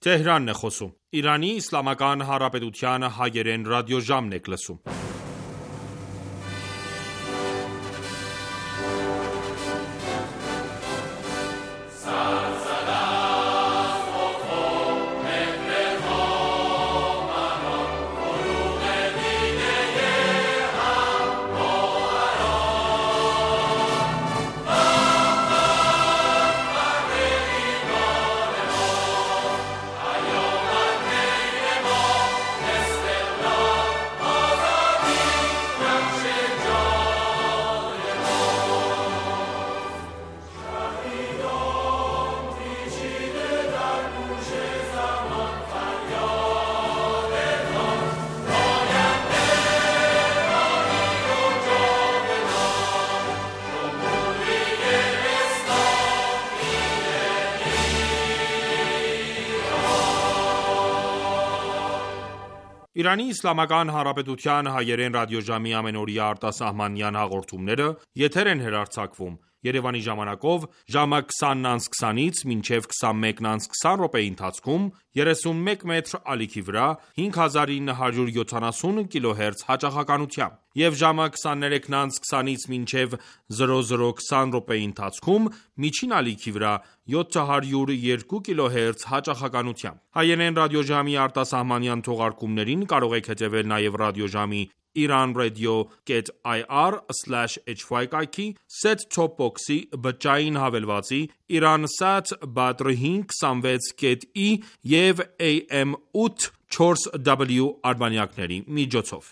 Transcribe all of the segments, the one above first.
Իրանի Իսլամական Հանրապետության հայերեն ռադիոժամն եք լսում: Իրանի Իսլամական Հանրապետության հայերեն ռադիոժամի ամենօրյա արտասահմանյան հաղորդումները եթեր են հեռարձակվում Երևանի ժամանակով ժամը 20:20-ից մինչև 21:20 րոպեի ընթացքում 31 մետր ալիքի վրա 5970 կիլոհերց հաճախականությամբ և ժամը 23:20-ից մինչև 00:20 րոպեի ընթացքում միջին ալիքի վրա 702 կիլոհերց հաճախականությամբ: Հայերեն ռադիոժամի արտասահմանյան թողարկումներին կարող եք հետևել նաև ռադիոժամի iranradio.ir/hy կայքի, set-top box-ի, բջջային հավելվածի, Iransat Badr 526.E և AM 840W արբանյակների միջոցով: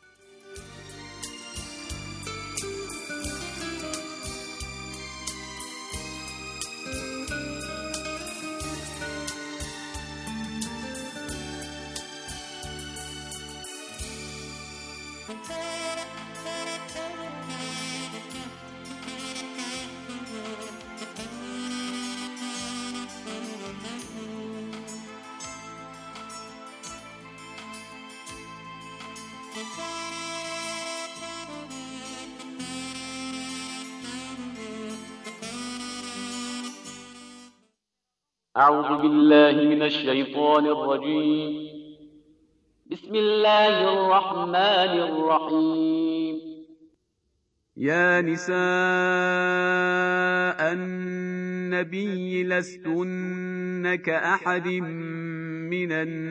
أعوذ بالله من الشيطان الرجيم بسم الله الرحمن الرحيم يا نساء النبي لستن كأحد من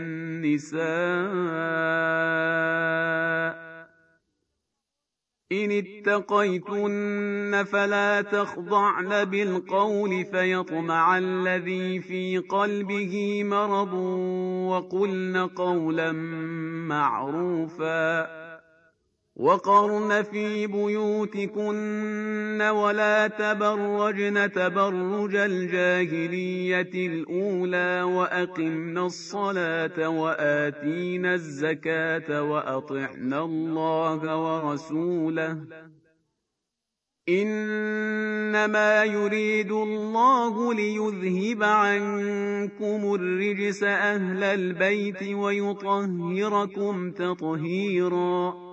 النساء إن اتقيتن فلا تخضعن بالقول فيطمع الذي في قلبه مرض وقلن قولا معروفا وقرن في بيوتكن ولا تبرجن تبرج الجاهلية الأولى وأقمن الصلاة وآتين الزكاة وأطعن الله ورسوله إنما يريد الله ليذهب عنكم الرجس أهل البيت ويطهركم تطهيرا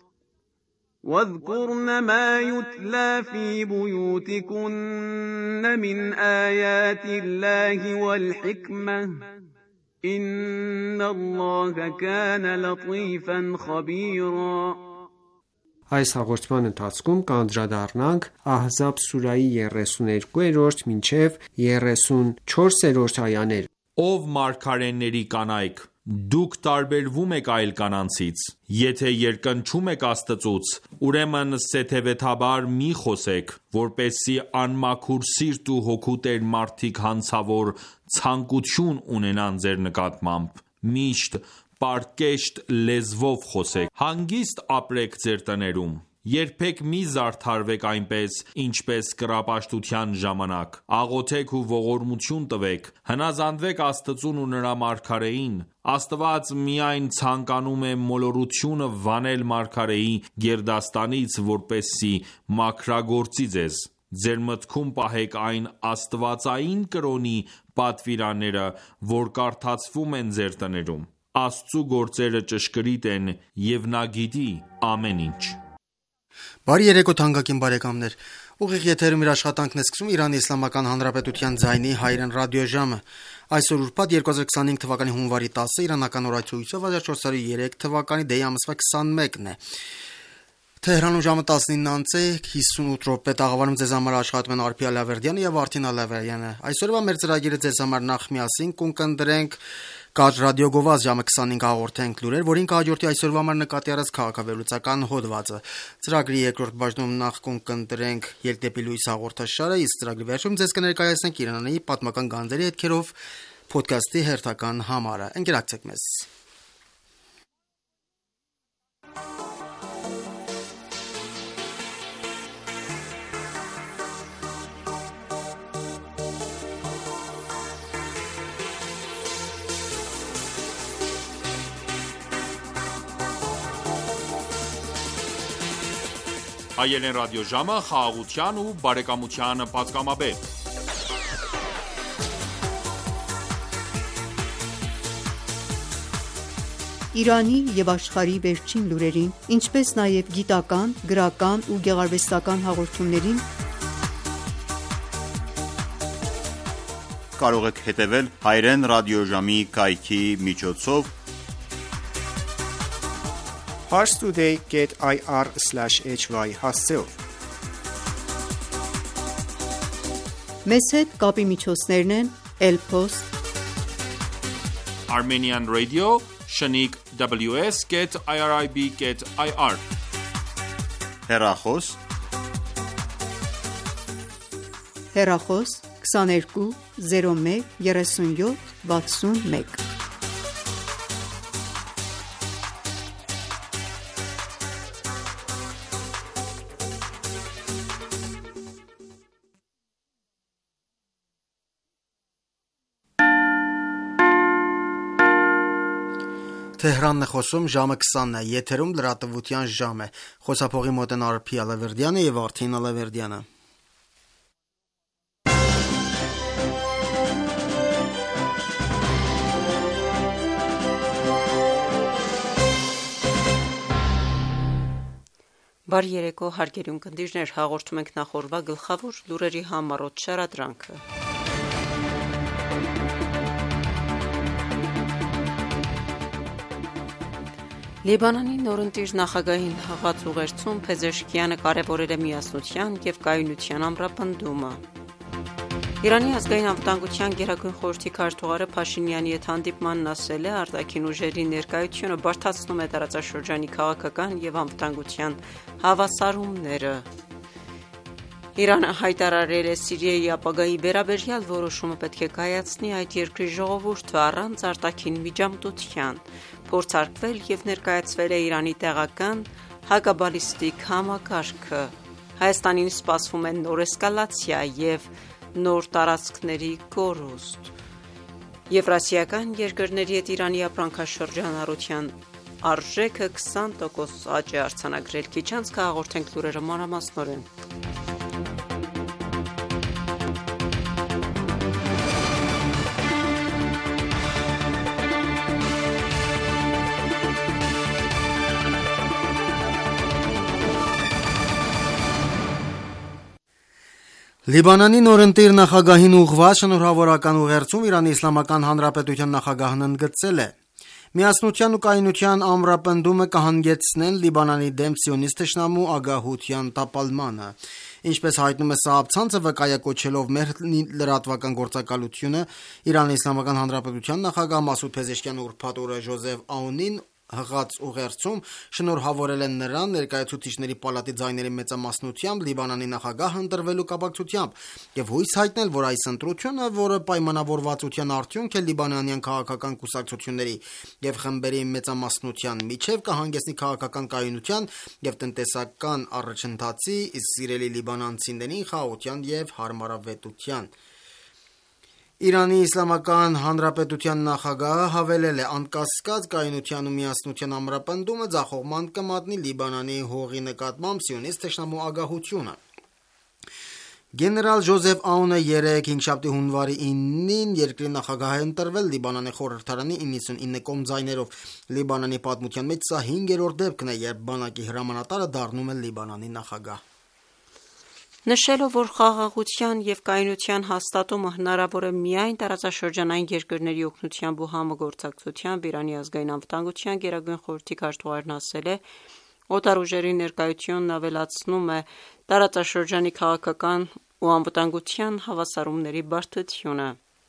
واذكرن ما يتلى في بيوتكن من آيات الله والحكمة إن الله كان لطيفا خبيرا Այս հաղորդման ընթացքում կանդրադառնանք Ահզաբ սուրայի 32-րդ մինչև 34-րդ այաներ: Ով մարգարեների կանայք, դուք տարբերվում եք այլ կանանցից: Եթե երկնչում եք Աստծուց, ուրեմն սեթևեթաբար մի խոսեք, որպեսզի անմաքուր սիրտ ու հոգու տեր մարդիկ հանցավոր ցանկություն ունենան ձեր նկատմամբ: Միշտ պարկեշտ լեզվով խոսեք: Հանգիստ ապրեք ձեր տներում: Երբեք մի զարդարվեք այնպես, ինչպես կռապաշտության ժամանակ: Աղոթեք ու ողորմություն տվեք: Հնազանդվեք Աստծուն ու նրա մարգարեին: Աստված միայն ցանկանում է մոլորությունը վանել մարգարեի գերդաստանից, որպեսզի մաքրագործի ձեզ: Ձեր մտքում պահեք այն աստվածային կրոնի պատվիրանները, որ կարդացվում են ձեր տներում: Աստծու գործերը ճշգրիտ են և նա գիտի ամեն ինչ: Բարի երեկո թանկագին բարեկամներ: Ուղիղ եթերում իր աշխատանքն է սկսում Իրանի Իսլամական Հանրապետության ձայնի հայրեն ռադիոժամը։ Այսօր ուրբաթ 2025 թվականի հունվարի 10-ը իրանական օրացույցով 1403 թվականի դեյ ամսվա 21-ն է։ Թեհրանում ժամը 19:58 տաղավարում ձեզ համար աշխատում են Արփի Ալավերդյանը եւ Արթին Ալավերյանը։ Այսօրվա մեր ծրագիրը ձեզ համար նախ միասին կընկերենք Կաջ ռադիոգովազ ժամը 25 հաղորդենք լուրեր, որին կհաջորդի այսօրվա համար նկատի առած քաղաքավերլուծական հոդվածը։ Ծրագրի երկրորդ բաժնում նախ կընկերենք Ելք դեպի լույս հաղորդաշարը, իսկ ծրագրի վերջում ձեզ կներկայացնենք Իրանի պատմական գանձերի հետքերով ոդքասթի հերթական համարը։ Ընկերակցեք մեզ։ Հայերեն ռադիոժամը խաղաղության ու բարեկամության պատգամաբեր։ Իրանի և աշխարհի վերջին լուրերին, ինչպես նաև գիտական, գրական ու գեղարվեստական հաղորդումներին կարող եք հետևել հայերեն ռադիոժամի կայքի միջոցով parstoday.ir/hy հասցեով։ Մեզ հետ կապի միջոցներն են Elpost, Armenian Radio, Shaniq WS.irib.ir հեռախոս, հեռախոս 22 01 37 61։ Թեհրանն է խոսում ժամը 20-ն է, եթերում լրատվության ժամ է։ Խոսափողի մոտ են Արփի Ալավերդյանը եւ Արթին Ալավերդյանը։ Բարի երեկո հարգելի ունկնդիրներ, հաղորդում ենք նախորդ գլխավոր լուրերի համառոտ շարադրանքը։ Լիբանանի նորընտիր նախագահին հղած ուղերձում Փեզեշքյանը կարևորել է միասնության և կայունության ամրապնդումը։ Իրանի ազգային անվտանգության գերագույն խորհրդի քարտուղարը Փաշինյանի հետ հանդիպմանն ասել է, արտաքին ուժերի ներկայությունը բարդացնում է տարածաշրջանի քաղաքական և անվտանգության հավասարումները։ Իրանը հայտարարել է Սիրիայի ապագայի վերաբերյալ որոշումը պետք է կայացնի այդ երկրի ժողովուրդը առանց արտաքին միջամտության, փորձարկվել և ներկայացվել է Իրանի տեղական հակաբալիստիկ համակարգը։ Հայաստանին սպասվում է նոր էսկալացիա և նոր տարածքների կորուստ։ Եվրասիական երկրների հետ Իրանի ապրանքաշրջանառության արժեքը 20% աճ է արձանագրել։ Քիչ անց կհաղորդենք լուրերը մանրամասնորեն։ Լիբանանի նորընտիր նախագահին ուղղված շնորհավորական ուղերձում Իրանի Իսլամական Հանրապետության նախագահն ընդգծել է. «Միասնության ու կայունության ամրապնդումը կհանգեցնեն Լիբանանի դեմ սիոնիստ թշնամու ագահության տապալմանը»։ Ինչպես հայտնում է Սաաբ ցանցը, վկայակոչելով մեր լրատվական գործակալությունը, Իրանի Իսլամական Հանրապետության նախագահ Մասուդ Փեզեշքյանը ուրբաթ օրը Ժոզեֆ Աունին հղած ուղերձում շնորհավորել են նրան ներկայացուցիչների պալատի ձայների մեծամասնությամբ Լիբանանի նախագահ ընտրվելու կապակցությամբ եւ հույս հայտնել, որ այս ընտրությունը, որը պայմանավորվածության արդյունք է լիբանանյան քաղաքական կուսակցությունների եւ խմբերի մեծամասնության միջև, կհանգեցնի քաղաքական կայունության եւ տնտեսական առաջընթացի, իսկ սիրելի լիբանանցիներին խաղաղության եւ հարմարավետության։ Իրանի Իսլամական Հանրապետության նախագահը հավելել է. «Անկասկած կայունության ու միասնության ամրապնդումը ձախողման կմատնի Լիբանանի հողի նկատմամբ սիոնիստ թշնամու ագահությունը»։ Գեներալ Ժոզեֆ Աունը 3-5 հունվարի 9-ին երկրի նախագահ է ընտրվել Լիբանանի խորհրդարանի 99 կողմ ձայներով։ Լիբանանի պատմության մեջ սա 5-րդ դեպքն է, երբ բանակի հրամանատարը դառնում է Լիբանանի նախագահ։ Նշելով, որ խաղաղության և կայունության հաստատումը հնարավոր է միայն տարածաշրջանային երկրների օգնությամբ ու համագործակցությամբ, Իրանի ազգային անվտանգության գերագույն խորհրդի քարտուղարն ասել է. «Օտար ուժերի ներկայությունն ավելացնում է տարածաշրջանի քաղաքական ու անվտանգության հավասարումների բարդությունը»։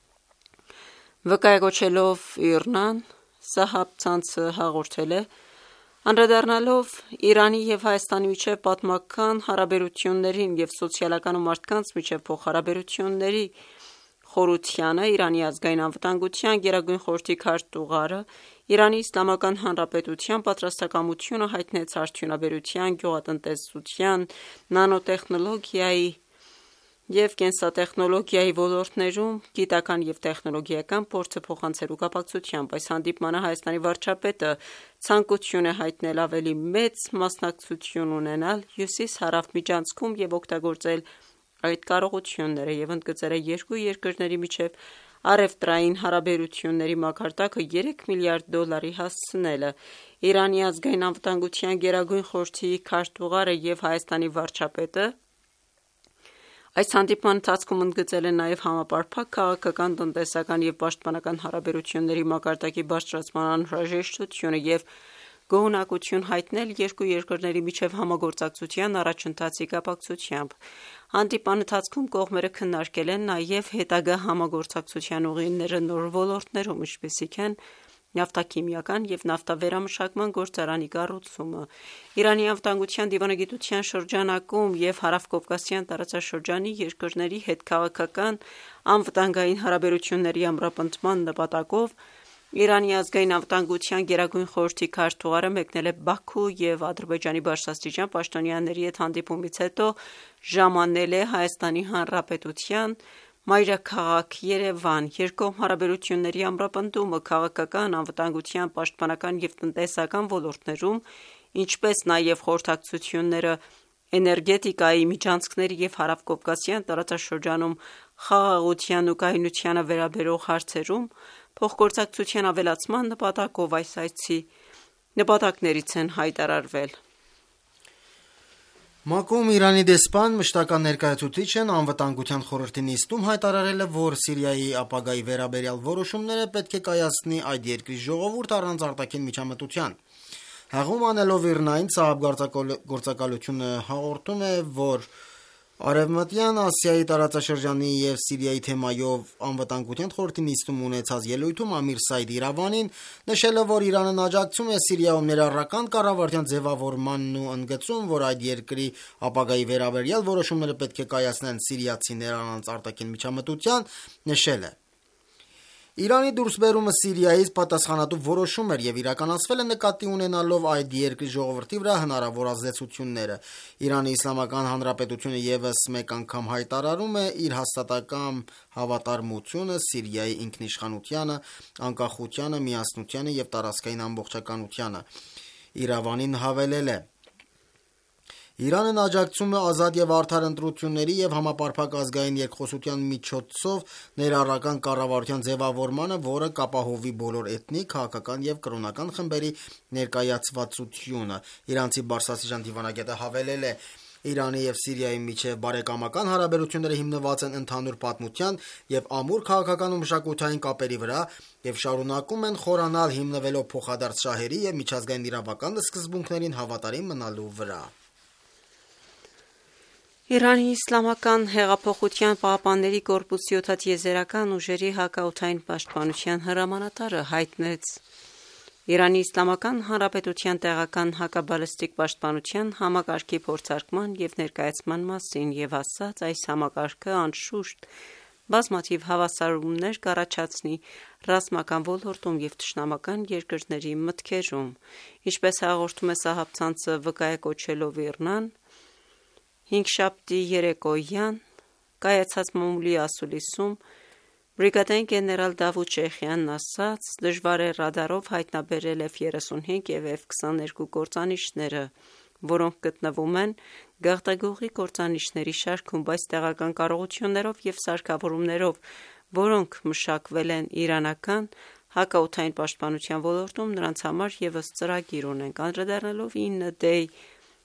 Վկայակոչելով ԻՌՆ-ն, Սահաբ ցանցը հաղորդել է. «Անդրադառնալով Իրանի և Հայաստանի միջև պատմական հարաբերություններին և սոցիալական ու մարդկանց միջև փոխհարաբերությունների խորությանը, Իրանի ազգային անվտանգության գերագույն խորհրդի քարտուղարը Իրանի Իսլամական Հանրապետության պատրաստակամությունը հայտնեց արդյունաբերության, գյուղատնտեսության, նանոտեխնոլոգիայի և կենսատեխնոլոգիայի ոլորտներում գիտական և տեխնոլոգիական փորձը փոխանցելու կապակցությամբ։ Այս հանդիպմանը Հայաստանի վարչապետը ցանկություն է հայտնել ավելի մեծ մասնակցություն ունենալ հյուսիս-հարավ միջանցքում և օգտագործել այդ կարողությունները և ընդգծել է երկու երկրների միջև առևտրային հարաբերությունների մակարդակը $3 միլիարդ հասցնելը։ Իրանի ազգային անվտանգության գերագույն խորհրդի քարտուղարը և Հայաստանի վարչապետը այս հանդիպման ընթացքում ընդգծել են նաև համապարփակ քաղաքական, տնտեսական և պաշտպանական հարաբերությունների մակարդակի բարձրացման անհրաժեշտությունը և գոհունակություն հայտնել երկու երկրների միջև համագործակցության առաջընթացի կապակցությամբ։ Հանդիպման ընթացքում կողմերը քննարկել են նաև հետագա համագործակցության ուղիները նոր ոլորտներում, ինչպիսիք են նավթաքիմիական և նավթավերամշակման գործարանի կառուցումը։ Իրանի անվտանգության դիվանագիտության շրջանակում և Հարավկովկասյան տարածաշրջանի երկրների հետ քաղաքական անվտանգային հարաբերությունների ամրապնդման նպատակով Իրանի ազգային անվտանգության գերագույն խորհրդի քարտուղարը մեկնել է Բաքու և Ադրբեջանի բարձրաստիճան պաշտոնյաների հետ հանդիպումից հետո ժամանել է Հայաստանի Հանրապետության մայրաքաղաք Երևան։ Երկկողմ հարաբերությունների ամրապնդումը քաղաքական, անվտանգության, պաշտպանական և տնտեսական ոլորտներում, ինչպես նաև խորհրդակցությունները էներգետիկայի, միջանցքների և Հարավկովկասյան տարածաշրջանում խաղաղության ու կայունությանը վերաբերող հարցերում փոխգործակցության ավելացման նպատակով այս այցի նպատակներից են հայտարարվել։ ՄԱԿ-ում Իրանի դեսպան, մշտական ներկայացուցիչն Անվտանգության խորհրդի նիստում հայտարարել է, որ Սիրիայի ապագայի վերաբերյալ որոշումները պետք է կայացնի այդ երկրի ժողովուրդը առանց արտաքին միջամտության։ Հղում անելով ԻՌՆ-ին, Սահաբ գործակալությունը հաղորդում է, որ Արևմտյան Ասիայի տարածաշրջանի և Սիրիայի թեմայով Անվտանգության խորհրդի նիստում ունեցած ելույթում Ամիր Սայդ Իրավանին նշելով, որ Իրանն աջակցում է Սիրիայում ներառական կառավարության ձևավորմանն ու ընդգծում, որ այդ երկրի ապագայի վերաբերյալ որոշումները պետք է կայացնեն սիրիացիները առանց արտաքին միջամտության, նշել է. «Իրանի դուրսբերումը Սիրիայից պատասխանատու որոշում էր և իրականացվել է նկատի ունենալով այդ երկրի ժողովրդի վրա հնարավոր ազդեցությունները։ Իրանի Իսլամական Հանրապետությունը ևս մեկ անգամ հայտարարում է իր հաստատակամ հավատարմությունը Սիրիայի ինքնիշխանությանը, անկախությանը, միասնությանը և տարածքային ամբողջականությանը»։ Իրավանին հավելել է. «Իրանն աջակցում է ազատ և արդար ընտրությունների և համապարփակ ազգային երկխոսության միջոցով ներառական կառավարության ձևավորմանը, որը կապահովի բոլոր էթնիկ, քաղաքական և կրոնական խմբերի ներկայացվածությունը»։ Իրանցի բարձրաստիճան դիվանագետը հավելել է. «Իրանի և Սիրիայի միջև բարեկամական հարաբերությունները հիմնված են ընդհանուր պատմության և ամուր քաղաքական ու մշակութային կապերի վրա և շարունակում են խորանալ՝ հիմնվելով փոխադարձ շահերի և միջազգային իրավական սկզբունքներին հավատարիմ մնալու վրա»։ Իրանի Իսլամական հեղափոխության պահապանների կորպուսի օդատիեզերական ուժերի հակաօդային պաշտպանության հրամանատարը հայտնեց Իրանի Իսլամական Հանրապետության տեղական հակաբալիստիկ պաշտպանության համակարգի փորձարկման և ներկայացման մասին և ասաց. «Այս համակարգը անշուշտ բազմաթիվ հավասարումներ կառաջացնի ռազմական ոլորտում և թշնամական երկրների մտքերում»։ Ինչպես հաղորդում է Սահաբ ցանցը վկայակոչելով ԻՌՆ-ն, հինգշաբթի երեկոյան կայացած մամուլի ասուլիսում բրիգադային գեներալ Դավուդ Շեյխյանն ասաց. «Դժվար է ռադարով հայտնաբերել F-35 և F-22 կործանիչները, որոնք գտնվում են գաղտագյուղի կործանիչների շարքում, բայց տեղական կարողություններով և սարքավորումներով, որոնք մշակվել են իրանական հակաօդային պաշտպանության ոլորտում, նրանց համար ևս ծրագիր ունենք»։ Անդրադառնալով 9D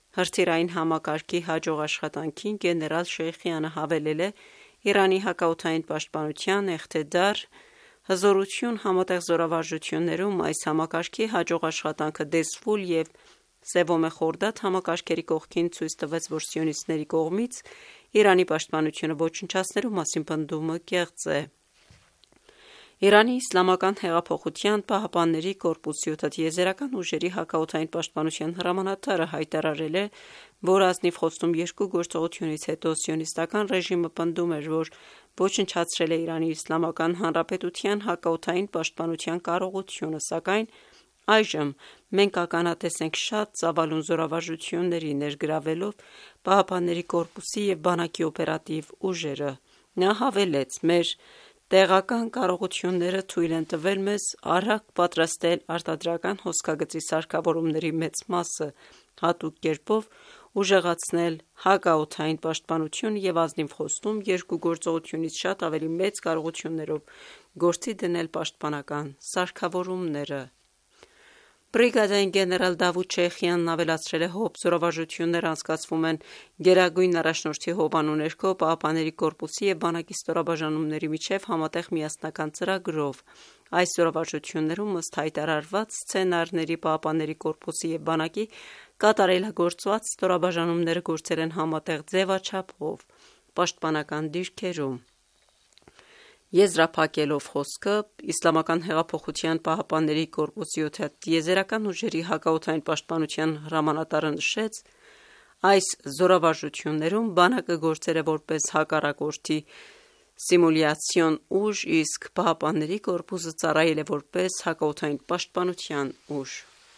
Հրթիռային համակարգի հաջող աշխատանքին գեներալ Շեյխյանը հավելել է Իրանի հակաօդային պաշտպանության Էղթեդար հզորություն համատեղ զորավարժություններում այս համակարգի հաջող աշխատանքը Դեզֆուլ և Սևոմե Խորդադ համակարգերի կողքին ցույց տվեց, որ սիոնիստների կողմից Իրանի պաշտպանությունը ոչնչացնելու մասին պնդումը կեղծ է։ Իրանի Իսլամական հեղափոխության պահապանների կորպուսի 7 տիեզերական ուժերի հակաօդային պաշտպանության հրամանատարը հայտարարել է, որ ազնիվ խոստում 2 գործողությունից հետո սիոնիստական ռեժիմը պնդում էր, որ ոչնչացրել է Իրանի Իսլամական Հանրապետության հակաօդային պաշտպանության կարողությունը, սակայն այժմ մենք ականատես ենք շատ ծավալուն զորավարժությունների, ներգրավելով պահապանների կորպուսի և բանակի օպերատիվ ուժերը։ Նա հավելեց. «Մեր տեղական կարողությունները թույլ են տվել մեզ արագ պատրաստել արտադրական հոսքագծի սարքավորումների մեծ մասը, հատուկ կերպով ուժեղացնել հակաօդային պաշտպանությունը և ազնիվ խոստում 2 գործողությունից շատ ավելի մեծ կարողություններով գործի դնել պաշտպանական սարքավորումները»։ Բրիգադային գեներալ Դավուդ Շեյխյանն ավելացրել է. «Հոբ զորավարժությունները անցկացվում են Գերագույն առաջնորդի հովանու ներքո Պահապանների կորպուսի և բանակի ստորաբաժանումների միջև համատեղ միասնական ծրագրով։ Այս զորավարժություններում ըստ հայտարարված սցենարների Պահապանների կորպուսի և բանակի կատարելագործված ստորաբաժանումները գործել են համատեղ ձևաչափով պաշտպանական դիրքերում»։ Եզրափակելով խոսքը Իսլամական հեղափոխության պահապանների կորպուսի 7 տիեզերական ուժերի հակաօդային պաշտպանության հրամանատարը նշեց. «Այս զորավարժություններում բանակը գործել է որպես հակառակորդի սիմուլյացիոն ուժ, իսկ Պահապանների կորպուսը ծառայել է որպես հակաօդային պաշտպանության ուժ»։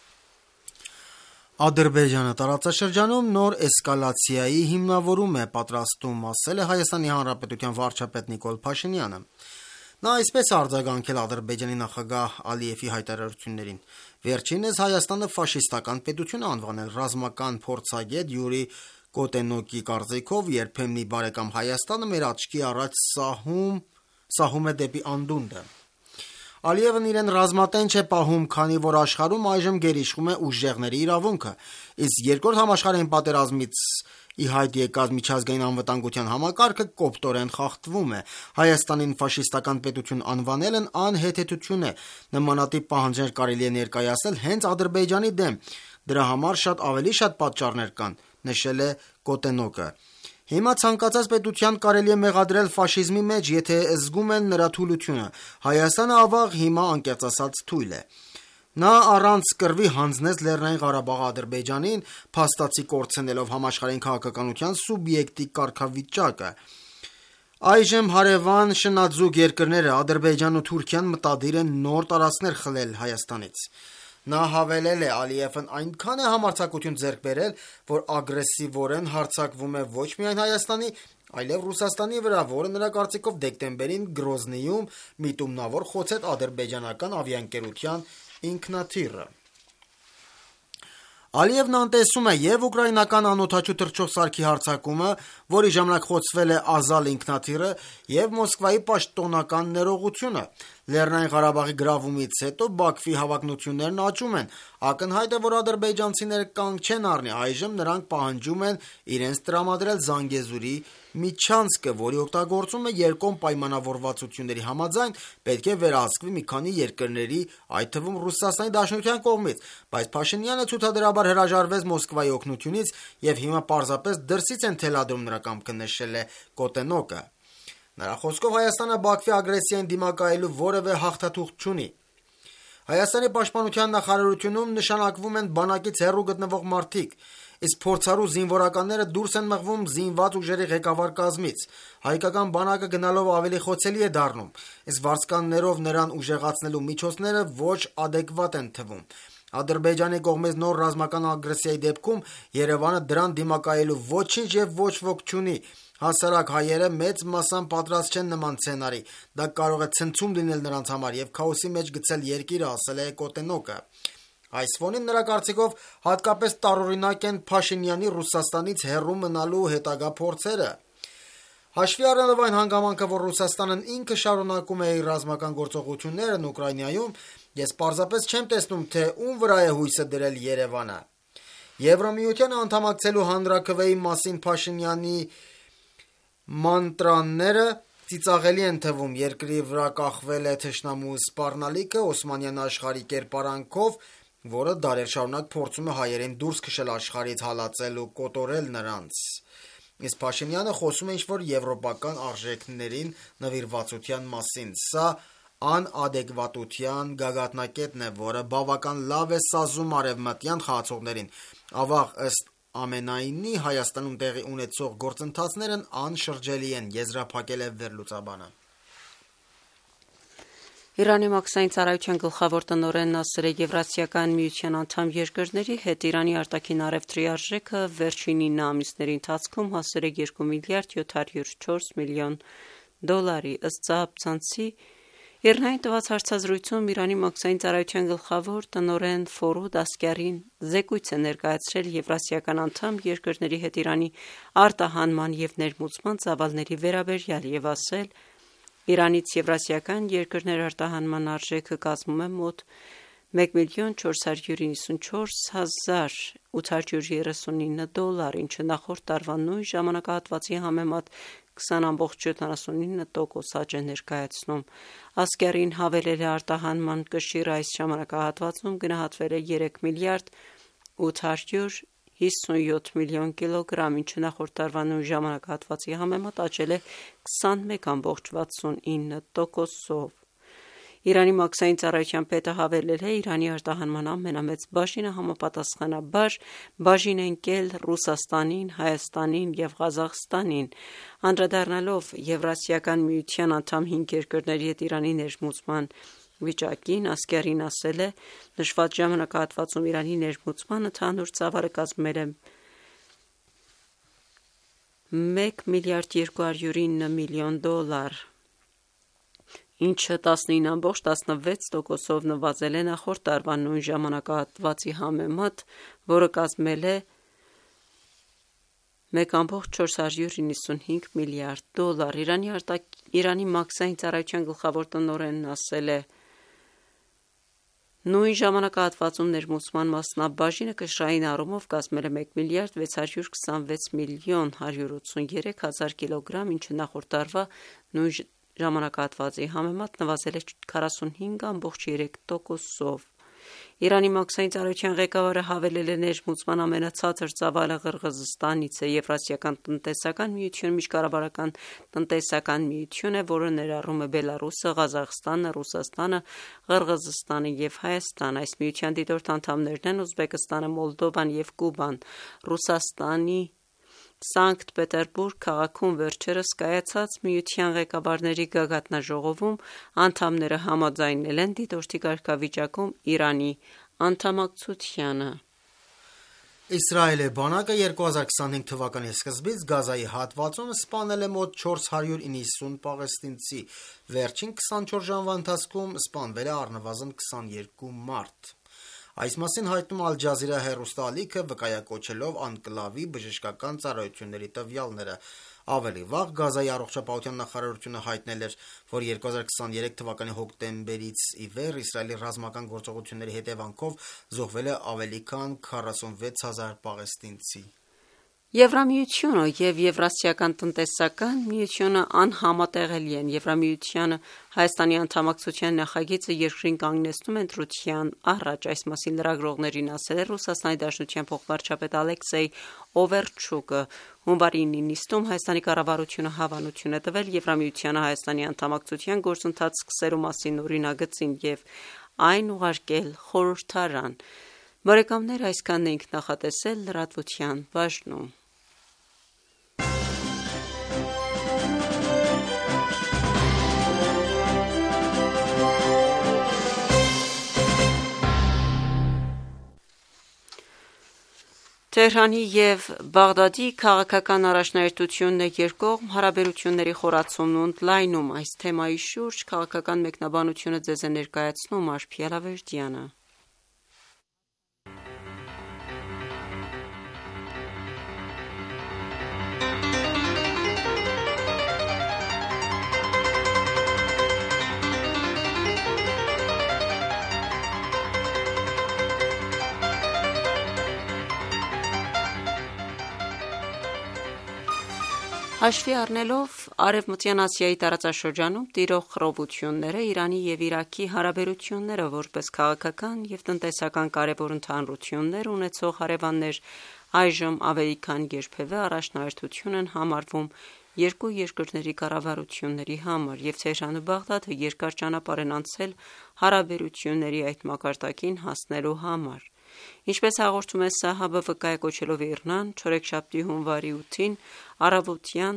Ադրբեջանը տարածաշրջանում նոր էսկալացիայի հիմնավորում է պատրաստում, ասել է Հայաստանի Հանրապետության վարչապետ Նիկոլ Փաշինյանը։ Նա այսպես է արձագանքել Ադրբեջանի նախագահ Ալիևի հայտարարություններին. «Վերջինս Հայաստանը ֆաշիստական պետություն է անվանել։ Ռազմական փորձագետ Յուրի Կոտենոկի կարծիքով երբեմնի բարեկամ Հայաստանը մեր աչքի առաջ սահում է դեպի անդունդը։ Ալիևն իրեն ռազմատենչ է պահում, քանի որ աշխարհում այժմ գերիշխում է ուժեղների իրավունքը, իսկ երկրորդ համաշխարհային պատերազմից ի հայտ եկած միջազգային անվտանգության համակարգը կոպտորեն խախտվում է։ Հայաստանին ֆաշիստական պետություն անվանելն անհեթեթություն է։ Նմանատիպ պահանջներ կարելի է ներկայացնել հենց Ադրբեջանի դեմ։ Դրա համար ավելի շատ պատճառներ կան», նշել է Կոտենոկը։ «Հիմա ցանկացած պետության կարելի է մեղադրել ֆաշիզմի մեջ, եթե զգում են նրա թուլությունը։ Հայաստանը ավաղ հիմա անկեղծ ասած թույլ է»։ Նա առանց կռվի հանձնեց Լեռնային Ղարաբաղը Ադրբեջանին, փաստացի կորցնելով համաշխարհային քաղաքականության սուբյեկտի կարգավիճակը։ Այժմ հարևան շնաձուկ երկրները Ադրբեջանն ու Թուրքիան մտադիր են նոր տարածքներ խլել Հայաստանից։ Նա հավելել է. «Ալիևն այնքան է համարձակություն ձեռք բերել, որ ագրեսիվորեն հարձակվում է ոչ միայն Հայաստանի, այլև Ռուսաստանի վրա, որը նրա կարծիքով դեկտեմբերին Գրոզնիում միտումնավոր խոցեց ադրբեջանական ավիաընկերության ինքնաթիռը»։ Ալիևն անտեսում է և ուկրաինական անօդաչու թռչող սարքի հարձակումը, որի ժամանակ խոցվել է Ազալ ինքնաթիռը, և Մոսկվայի պաշտոնական ներողությունը։ Լեռնային Ղարաբաղի գրավումից հետո Բաքվի հավակնություններն աճում են։ Ակնհայտ է, որ ադրբեջանցիները կանգ չեն առնի։ Այժմ նրանք պահանջում են իրենց տրամադրել Զանգեզուրի միջանցքը, որի օգտագործումը երկկողմ պայմանավորվածությունների համաձայն պետք է վերահսկվի մի քանի երկրների, այդ թվում Ռուսաստանի Դաշնության կողմից, բայց Փաշինյանը ցուցադրաբար հրաժարվեց Մոսկվայի օգնությունից և հիմա պարզապես դրսից են թելադրում նրա կամքը, նշել է Կոտենոկը։ Նրա խոսքով Հայաստանը Բաքվի ագրեսիային դիմակայելու որևէ հաղթաթուղթ չունի։ Հայաստանի պաշտպանության նախարարությունում նշանակվում են բանակից հեռու գտնվող մարդիկ, իսկ փորձառու զինվորականները դուրս են մղվում զինված ուժերի ղեկավար կազմից։ Հայկական բանակը գնալով ավելի խոցելի է դառնում, իսկ վարձկաններով նրան ուժեղացնելու միջոցները ոչ ադեկվատ են թվում։ Ադրբեջանի կողմից նոր ռազմական ագրեսիայի դեպքում Երևանը դրան դիմակայելու ոչինչ և ոչ ոք չունի։ Հասարակ հայերը մեծ մասամբ պատրաստ չեն նման սցենարի։ Դա կարող է ցնցում լինել նրանց համար և քաոսի մեջ գցել երկիրը, ասել է Կոտենոկը։ Այս ֆոնին նրա կարծիքով հատկապես տարօրինակ են Փաշինյանի Ռուսաստանից հեռու մնալու հետագա փորձերը։ Հաշվի առնելով այն հանգամանքը, որ Ռուսաստանն ինքը շարունակում է իր ռազմական գործողություններն Ուկրաինայում, ես պարզապես չեմ տեսնում, թե ում վրա է հույսը դրել Երևանը։ Եվրամիության անդամակցելու հանրաքվեի մասին Փաշինյանի մանտրաները ծիծաղելի են թվում, երկրի վրա կախվել է թշնամու սպառնալիքը Օսմանյան աշխարհի կերպարանքով, որը դարեր շարունակ փորձում է հայերին դուրս քշել աշխարհից, հալածել ու կոտորել նրանց։ Իսկ Փաշինյանը խոսում է ինչ-որ եվրոպական արժեքներին նվիրվածության մասին։ Սա անադեկվատության գագաթնակետն է, որը բավական լավ է սազում արևմտյան խաղացողներին։ Ավաղ, ըստ ամենայնի, Հայաստանում տեղի ունեցող գործընթացներն անշրջելի են, եզրափակել է վերլուծաբանը։ Իրանի մաքսային ծառայության գլխավոր տնօրեն Նասերը Եվրասիական միության անդամ երկրների հետ Իրանի արտաքին առևտրի արժեքը վերջին 9 ամիսների ընթացքում հասել է 2 միլիարդ 704 միլիոն դոլարի, ըստ Զահաբցանցի Իրնային տված հարցազրույցում Իրանի մաքսային ծառայության գլխավոր տնօրեն Ֆորուդ Ասկարին զեկույց է ներկայացրել Եվրասիական անդամ երկրների հետ Իրանի արտահանման եւ ներմուծման ծավալների վերաբերյալ եւ ասել. Իրանից Եվրասիական երկրներ արտահանման արժեքը կազմում է մոտ 1,494,839 դոլար, ինչը նախորդ տարվա նույն ժամանակահատվածի համեմատ 20.79% աճ է ներկայացնում։ Ասկարին հավելել է արտահանման կշիռը այս ժամանակահատվածում գնահատվել է 3 միլիարդ 857 միլիոն կիլոգրամ, ինչը նախորդ տարվա նույն ժամանակահատվածի համեմատ աճել է 21.69%-ով։ Իրանի մաքսային ծառայության պետը հավելել է Իրանի արտահանման ամենամեծ բաժինը համապատասխանաբար բաժին ընկել Ռուսաստանին, Հայաստանին եւ Ղազախստանին։ Անդրադառնալով Եվրասիական միության անդամ 5 երկրների հետ Իրանի ներմուծման վիճակին, Ասկարին ասել է. նշված ժամանակահատվածում Իրանի ներմուծման ընդհանուր ծավալը կազմել է 1 միլիարդ 209 միլիոն դոլար, ինչը 19.16%-ով նվազել է նախորդ տարվա նույն ժամանակահատվածի համեմատ, որը կազմել է 1.495 միլիարդ դոլար։ Իրանի մաքսային ծառայության գլխավոր տնօրենն ասել է. նույն ժամանակահատվածում ներմուծման մասնաբաժինը կշռային առումով կազմել է 1 միլիարդ 626 միլիոն 183 հազար կիլոգրամ, ինչը նախորդ տարվա նույն ժամանակահատվածի համեմատ նվազել է 45.3%-ով։ Իրանի մաքսային ծառայության ղեկավարը հավելել է ներմուծման ամենացածր ծավալը Ղրղզստանից է։ Եվրասիական տնտեսական միությունը միջկառավարական տնտեսական միություն է, որը ներառում է Բելարուսը, Ղազախստանը, Ռուսաստանը, Ղրղզստանը եւ Հայաստանը։ Այս միության դիտորդ անդամներն են Ուզբեկստանը, Մոլդովան եւ Կուբան։ Ռուսաստանի Սանկտ Պետերբուրգ քաղաքում վերջերս կայացած միության ղեկավարների գագաթնաժողովում անդամները համաձայնել են դիտորդի կարգավիճակում Իրանի անդամակցությանը։ Իսրայելի բանակը 2025 թվականի սկզբից Գազայի հատվածում սպանել է մոտ 490 պաղեստինցի։ Վերջին 24 ժամվա ընթացքում սպանվել է առնվազն 22 մարդ։ Այս մասին հայտնում Ալ Ջազիրա հեռուստաալիքը, վկայակոչելով Անկլավի բժշկական ծառայությունների տվյալները։ Ավելի վաղ Գազայի առողջապահության նախարարությունը հայտնել էր, որ 2023 թվականի հոկտեմբերից ի վեր Իսրայելի ռազմական գործողությունների հետևանքով զոհվել է ավելի քան 46,000 պաղեստինցի։ Եվրամիությունը եւ Եվրասիական տնտեսական միությունը անհամատեղելի են։ Եվրամիությանը Հայաստանի անդամակցության նախագիծը երկրին կանգնեցնում է ընտրության առաջ։ Այս մասին լրագրողներին ասել է Ռուսաստանի Դաշնության փոխվարչապետ Ալեքսեյ Օվերչուկը։ Հունվարի 9-ում Հայաստանի կառավարությունը հավանություն է տվել Եվրամիությանը Հայաստանի անդամակցության գործընթաց սկսելու մասին օրինագծին եւ այն ուղարկել խորհրդարան։ Բարեկամներ, այսքանն ենք նախատեսել լրատվության բաժնում։ Թեհրանի եւ Բաղդադի քաղաքական առաջնահերթությունն է երկկողմ հարաբերությունների խորացումն ու ընդլայնում։ Այս թեմայի շուրջ քաղաքական մեկնաբանությունը ձեզ է ներկայացնում Արփի Ալավերդյանը։ Հաշվի առնելով Արևմտյան Ասիայի տարածաշրջանում տիրող խռովությունները, Իրանի և Իրաքի հարաբերությունները որպես քաղաքական և տնտեսական կարևոր ընդհանրություններ ունեցող հարևաններ այժմ ավելի քան երբևէ առաջնահերթություն են համարվում երկու երկրների կառավարությունների համար, և Թեհրանն ու Բաղդադը երկար ճանապարհ են անցել հարաբերությունների այդ մակարդակին հասնելու համար։ Ինչպես հաղորդում է Սահաբը վկայակոչելով Իռնան, չորեքշաբթի հունվարի 8-ին առավոտյան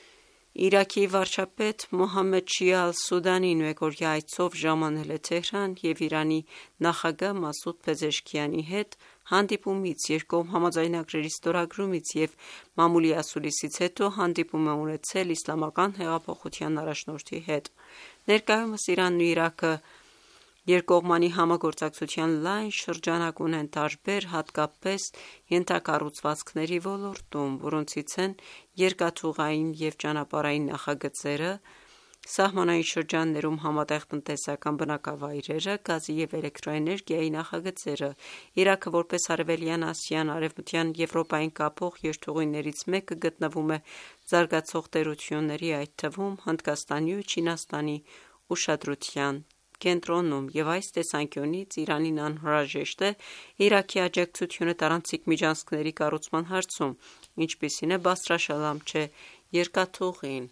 Իրաքի վարչապետ Մոհամմեդ Շիա Ալ-Սուդանին մեկօրյա այցով ժամանել է Թեհրան և Իրանի նախագահ Մասուդ Փեզեշքիանի հետ հանդիպումից, երկկողմ համաձայնագրերի ստորագրումից և մամուլի ասուլիսից հետո հանդիպում է ունեցել Իսլամական հեղափոխության առաջնորդի հետ։ Ներկայումս Իրանն ու Իրաքը երկկողմանի համագործակցության լայն շրջանակ ունեն տարբեր, հատկապես ենթակառուցվածքների ոլորտում, որոնցից են երկաթուղային և ճանապարհային նախագծերը, սահմանային շրջաններում համատեղ տնտեսական բնակավայրերը, գազի և էլեկտրոէներգիայի նախագծերը։ Իրաքը որպես Արևելյան Ասիան Արևմտյան Եվրոպային կապող երթուղիներից մեկը գտնվում է զարգացող տերությունների, այդ թվում Հնդկաստանի ու Չինաստանի ուշադրության կենտրոնում, և այս տեսանկյունից Իրանին անհրաժեշտ է Իրաքի աջակցությունը տարանցիկ միջանցքների կառուցման հարցում, ինչպիսին է Բասրա-Շալամչե երկաթուղին։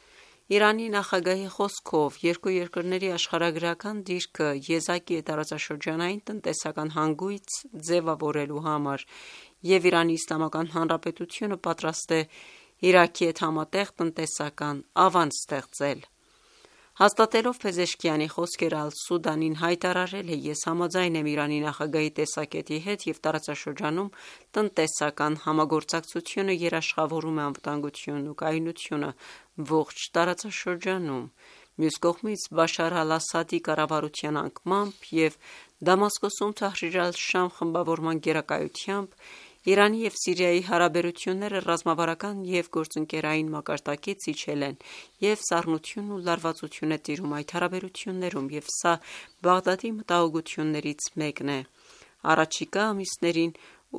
Իրանի նախագահի խոսքով երկու երկրների աշխարհագրական դիրքը եզակի է տարածաշրջանային տնտեսական հանգույց ձևավորելու համար, և Իրանի Իսլամական Հանրապետությունը պատրաստ է Իրաքի հետ համատեղ տնտեսական ավանդ ստեղծել։ Հաստատելով Փեզեշքիանի խոսքերը Ալ-Սուդանին հայտարարել է. «Ես համաձայն եմ Իրանի նախագահի տեսակետի հետ և տարածաշրջանում տնտեսական համագործակցությունը երաշխավորում է անվտանգությունն ու կայունությունը ողջ տարածաշրջանում»։ Մյուս կողմից Բաշար Ալ-Ասադի կառավարության անկմամբ և Դամասկոսում Թահրիր Ալ-Շամ խմբավորման գերակայությամբ Իրանի և Սիրիայի հարաբերությունները ռազմավարական և գործընկերային մակարդակից իջել են, և սառնությունն ու լարվածություն է տիրում այդ հարաբերություններում, և սա Բաղդադի մտահոգություններից մեկն է առաջիկա ամիսներին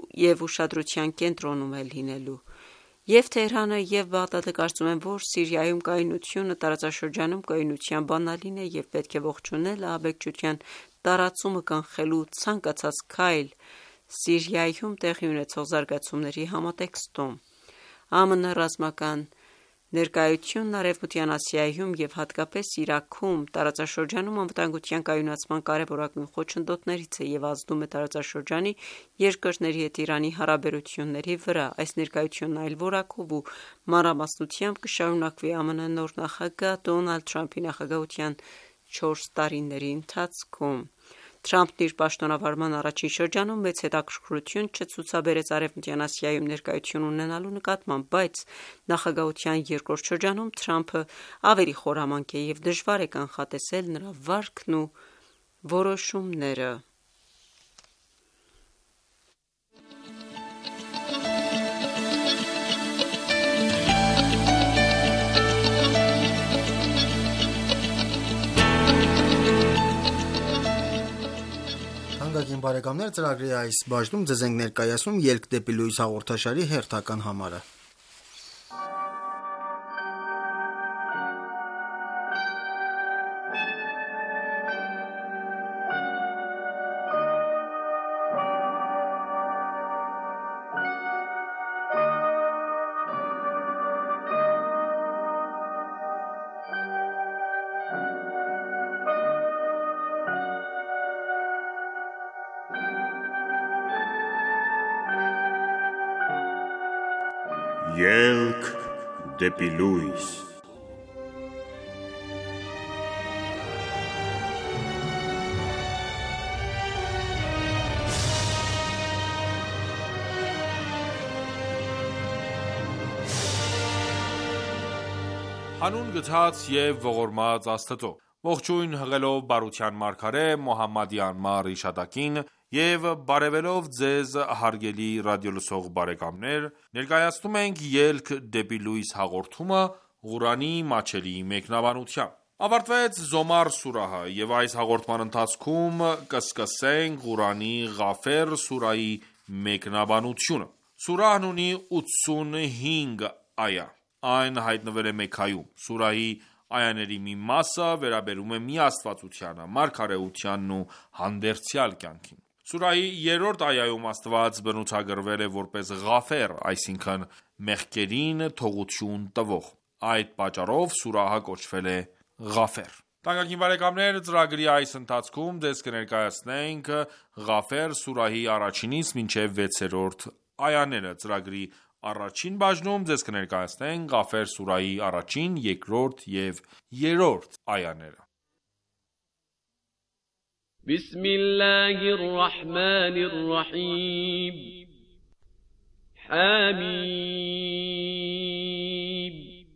և ուշադրության կենտրոնում է լինելու։ Եվ Թեհրանը, և Բաղդադը կարծում են, որ Սիրիայում կայունությունը տարածաշրջանում կայունության բանալին է և պետք է ողջունել ահաբեկչության տարածումը կանխելու ցանկացած քայլ Սիրիայում տեղի ունեցող զարգացումների համատեքստում։ ԱՄՆ ռազմական ներկայությունն Արևմտյան Ասիայում և հատկապես Իրաքում տարածաշրջանում անվտանգության կայունացման կարևորագույն խոչընդոտներից է և ազդում է տարածաշրջանի երկրների հետ Իրանի հարաբերությունների վրա։ Այս ներկայությունն այլ որակով ու մանրամասնությամբ կշարունակվի ԱՄՆ նոր նախագահ Դոնալդ Թրամփի նախագահության 4 տարիների ընթացքում։ Թրամփն իր պաշտոնավարման առաջին շրջանում մեծ հետաքրքրություն չցուցաբերեց Արևմտյան Ասիայում ներկայություն ունենալու նկատմամբ, բայց նախագահության երկրորդ շրջանում Թրամփը ավելի խորամանկ է և դժվար է կանխատեսել նրա վարքն ու որոշումները։ Հարգելի բարեկամներ, ծրագրի այս բաժնում ձեզ ենք ներկայացնում «Ելք դեպի լույս» հաղորդաշարի հերթական համարը։ Ելք դեպի լույս։ Հանուն գթած և ողորմած Աստծո։ Ողջույն հղելով բարության մարգարե Մոհամմադի անմար իշադակին և բարևելով ձեզ հարգելի ռադիոլսող բարեկամներ, ներկայացնում ենք «Ելք դեպի լույս» հաղորդումը, Ղուրանի մատչելի մեկնաբանությամբ։ Ավարտվեց Զոմար սուրահը, և այս հաղորդման ընթացքում կսկսենք Ղուրանի Ղաֆեր սուրահի մեկնաբանությունը։ Սուրահն ունի 85 այա։ Այն հայտնվել է Մեքքայում։ Սուրահի այաների մի մասը վերաբերում է մի աստվածությանը, մարգարեությանն ու հանդերձյալ կյանքին։ Սուրահի 3-րդ այայում Աստված բնութագրվել է որպես Ղաֆեր, այսինքն մեղքերին թողություն տվող։ Այդ պատճառով սուրահը կոչվել է Ղաֆեր։ Թանկագին բարեկամներ, ծրագրի այս ընթացքում ձեզ կներկայացնենք Ղաֆեր սուրահի 1-ից մինչև 6-րդ այաները։ Ծրագրի առաջին բաժնում ձեզ կներկայացնենք Ղաֆեր սուրահի 1, 2 և 3-րդ այաները։ Բիսմիլլահիր ռահմանիր ռահիմ Համիմ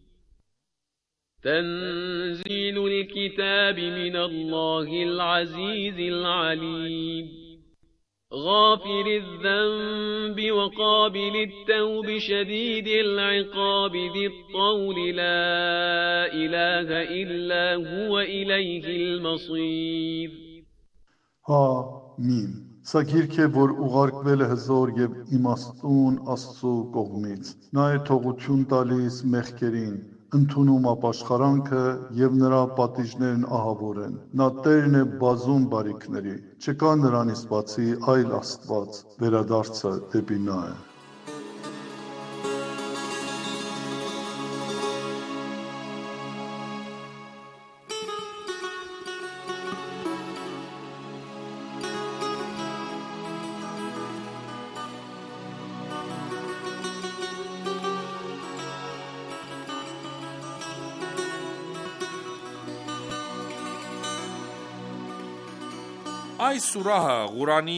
تنزيل الكتاب من الله العزيز العليم غافر الذنب وقابل التوب شديد العقاب ذي الطول لا إله إلا هو إليه المصير Համիմ Սա գիրք է, որ ուղարկվել է հզոր և իմաստուն Աստծու կողմից։ Նա է թողություն տալիս մեղքերին, ընդունում ապաշխարանքը և նրա պատիժներն ահավոր են։ Նա Տերն է բազում բարիքների, չկա նրանից բացի այլ Աստված, վերադարձը դեպի նա է։ Այս սուրահը Ղուրանի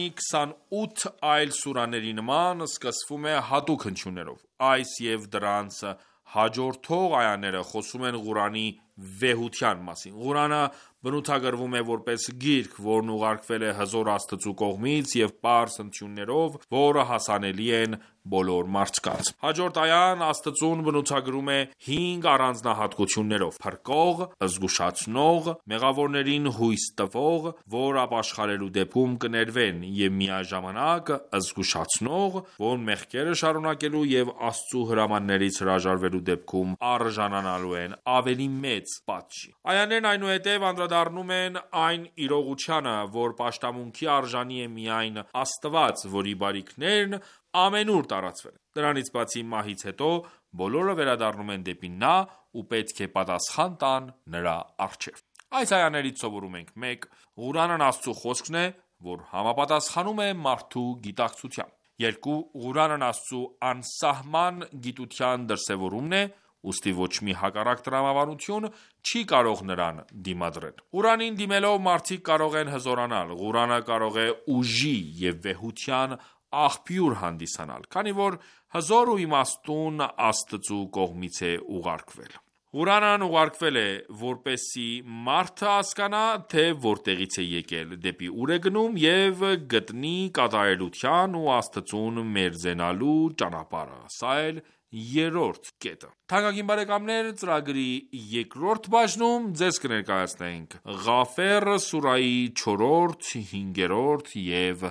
28 այլ սուրահների նման սկսվում է հատուկ հնչյուններով։ Այս և դրանց հաջորդող այաները խոսում են Ղուրանի վեհության մասին։ Ղուրանը բնութագրվում է որպես գիրք, որն ուղարկվել է հզոր Աստծու կողմից և պարզ հնչյուններով, որը հասանելի են բոլոր մարդկանց։ Հաջորդ այան Աստծուն բնութագրում է 5 առանձնահատկություններով՝ փրկող, զգուշացնող, մեղավորներին հույս տվող, որ ապաշխարելու դեպքում կներվեն, և միաժամանակ զգուշացնող, որ մեղքերը շարունակելու և Աստծու հրամաններից հրաժարվելու դեպքում արժանանալու են ավելի մեծ պատժի։ Այաներն այնուհետև անդրադառնում են այն իրողությանը, որ պաշտամունքի արժանի է միայն Աստված, որի բարիքներն ամենուր տարածվել են։ Դրանից բացի մահից հետո բոլորը վերադառնում են դեպի նա ու պետք է պատասխան տան նրա առջև։ Այս այաներից սովորում ենք 1. Ղուրանն Աստծու խոսքն է, որ համապատասխանում է մարդու գիտակցության։ 2. Ղուրանն Աստծու անսահման գիտության դրսևորումն է, ուստի ոչ մի հակառակ տրամաբանություն չի կարող նրան դիմադրել։ Ղուրանին դիմելով մարդիկ կարող են հզորանալ։ Ղուրանը կարող է ուժի և վեհության աղբյուր հանդիսանալ, քանի որ հզոր ու իմաստուն Աստծու կողմից է ուղարկվել։ Ղուրանն ուղարկվել է, որպեսզի մարդը հասկանա, թե որտեղից է եկել, դեպի ուր է գնում և գտնի կատարելության ու Աստծուն մերձենալու ճանապարհը։ Սա էլ երրորդ կետը։ Թանկագին բարեկամներ, ծրագրի երկրորդ բաժնում ձեզ կներկայացնենք Ղաֆեր սուրահի 4-րդ, 5-րդ և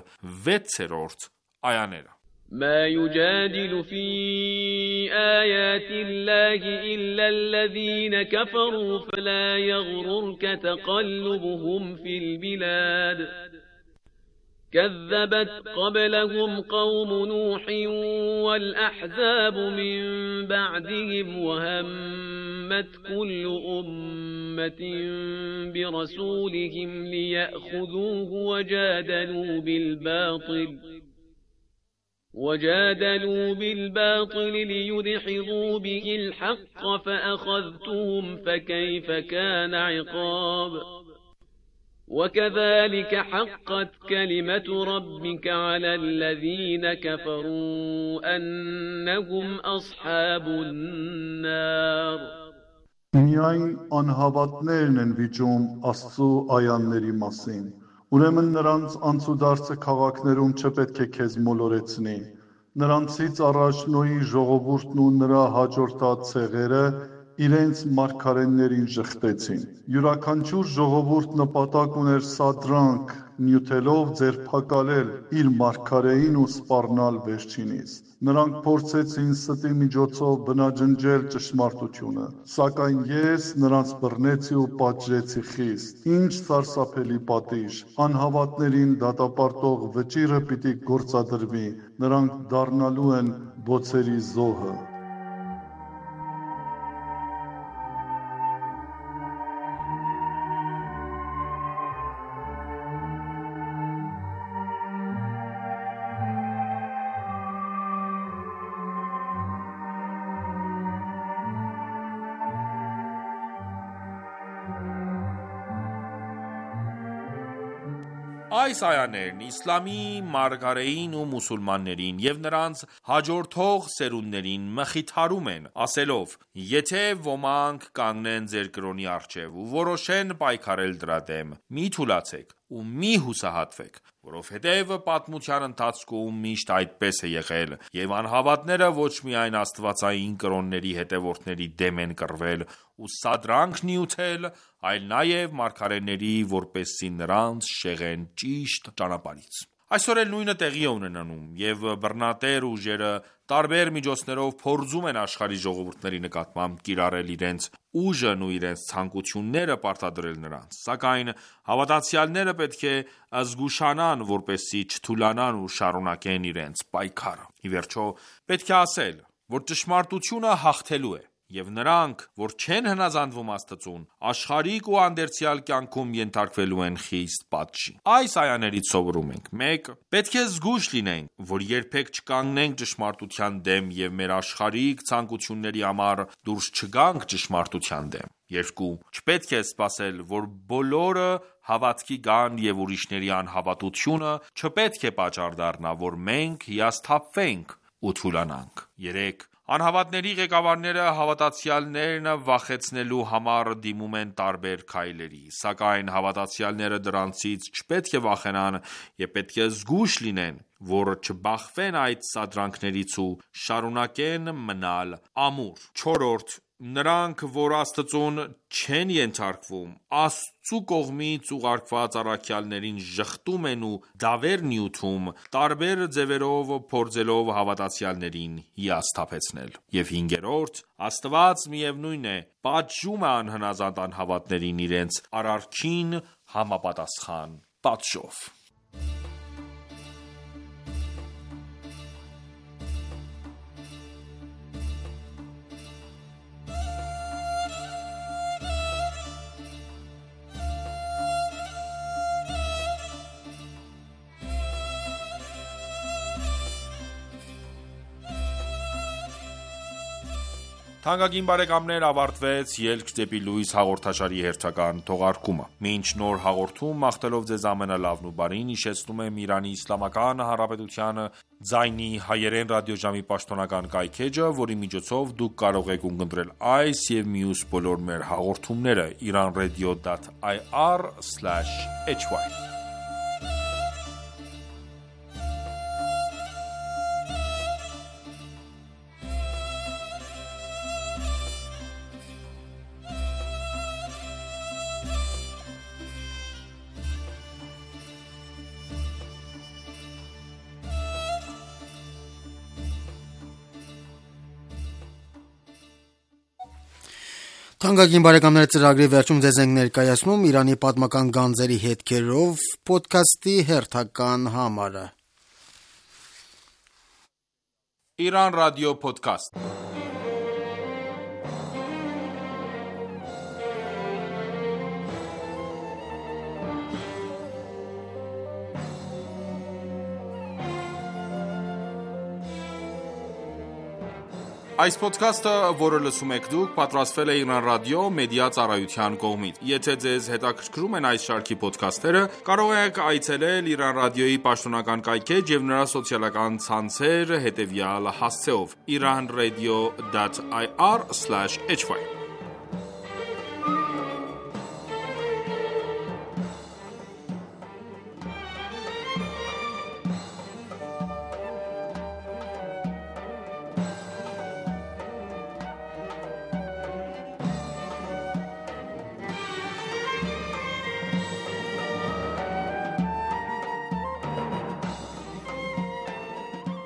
6-րդ այաները։ ما يجادل في آيات الله إلا الذين كفروا فلا يغررك تقلبهم في البلاد كذبت قبلهم قوم نوح والأحزاب من بعدهم وهمت كل أمة برسولهم ليأخذوه وجادلوا بالباطل ليدحضوا به الحق فأخذتهم فكيف كان عقاب وكذلك حقت كلمة ربك على الذين كفروا أنهم أصحاب النار Միայն անհավատներն են վիճում Աստծու այանների մասին։ Ուրեմն նրանց անցուդարձը քաղաքներում չպետք է քեզ մոլորեցնի։ Նրանցից առաջ Նոյի ժողովուրդն ու նրա հաջորդած ցեղերը իրենց մարգարեներին ժխտեցին։ Յուրաքանչյուր ժողովուրդ նպատակ ուներ սադրանք նյութելով ձերբակալել իր մարգարեին ու սպառնալ վերջինից։ Նրանք փորձեցին ստի միջոցով բնաջնջել ճշմարտությունը, սակայն ես նրանց բռնեցի ու պատժեցի խիստ։ Ինչ սարսափելի պատիժ, անհավատներին դատապարտող վճիռը պիտի գործադրվի, նրանք դառնալու են բոցերի զոհը։ Այս այաներն իսլամի մարգարեին ու մուսուլմաններին և նրանց հաջորդող սերունդներին մխիթարում են, ասելով. Եթե ոմանք կանգնեն ձեր կրոնի առջև ու որոշեն պայքարել դրա դեմ, մի թուլացեք ու մի հուսահատվեք, որովհետև պատմության ընթացքում միշտ այդպես է եղել, և անհավատները ոչ միայն աստվածային կրոնների հետևորդների դեմ են կռվել ու սադրանք նյութել, այլ նաև մարգարեների, որպեսզի նրանց շեղեն ճիշտ ճանապարհից։ Այսօր էլ նույնը տեղի է ունենում, և բռնատեր ուժերը տարբեր միջոցներով փորձում են աշխարհի ժողովուրդների նկատմամբ կիրառել իրենց ուժն ու իրենց ցանկությունները պարտադրել նրանց, սակայն հավատացյալները պետք է զգուշանան, որպեսզի չթուլանան ու շարունակեն իրենց պայքարը։ Ի վերջո, պետք է ասել, որ ճշմարտությունը հաղթելու է, և նրանք, որ չեն հնազանդվում Աստծուն, աշխարհիկ ու անդերձյալ կյանքում ենթարկվելու են խիստ պատժի։ Այս այաներից սովորում ենք. 1. Պետք է զգույշ լինենք, որ երբեք չկանգնենք ճշմարտության դեմ և մեր աշխարհիկ ցանկությունների համար դուրս չգանք ճշմարտության դեմ։ 2. Չպետք է սպասել, որ բոլորը հավատքի գան և ուրիշների անհավատությունը չպետք է պատճառ դառնա, որ մենք հիասթափվենք ու թուլանանք։ 3. Անհավատների ղեկավարները հավատացյալներն վախեցնելու համար դիմում են տարբեր քայլերի, սակայն հավատացյալները դրանցից չպետք է վախենան և պետք է զգույշ լինեն, որ չբախվեն այդ սադրանքներից ու շարունակեն մնալ ամուր։ 4. Նրանք, որ Աստծուն չեն ենթարկվում, Աստծու կողմից ուղարկված առաքյալներին ժխտում են ու դավեր նյութում, տարբեր ձևերով փորձելով հավատացյալներին հիասթափեցնել։ Եվ 5. Աստված միևնույն է, պատժում է անհնազանդ անհավատներին իրենց արարքին համապատասխան պատժով։ Թանկագին բարեկամներ, ավարտվեց «Ելք դեպի լույս» հաղորդաշարի հերթական թողարկումը։ Մինչ նոր հաղորդում, մաղթելով ձեզ ամենալավն ու բարին, հիշեցնում եմ Իրանի Իսլամական Հանրապետության ձայնի հայերեն ռադիոժամի պաշտոնական կայքէջը, որի միջոցով դուք կարող եք ունկնդրել այս և մյուս բոլոր մեր հաղորդումները iranradio.ir/hy Թանկագին բարեկամներ, ծրագրի վերջում ձեզ ենք ներկայացնում Իրանի պատմական գանձերի հետքերով ոդքասթի հերթական համարը։ Iran Radio Podcast Այս ոդքասթը, որը լսում եք դուք, պատրաստվել է Iran Radio մեդիա ծառայության կողմից։ Եթե ձեզ հետաքրքրում են այս շարքի ոդքասթերը, կարող եք այցելել Iran Radio-ի պաշտոնական կայքէջ և նրա սոցիալական ցանցեր հետևյալ հասցեով՝ iranradio.ir/hy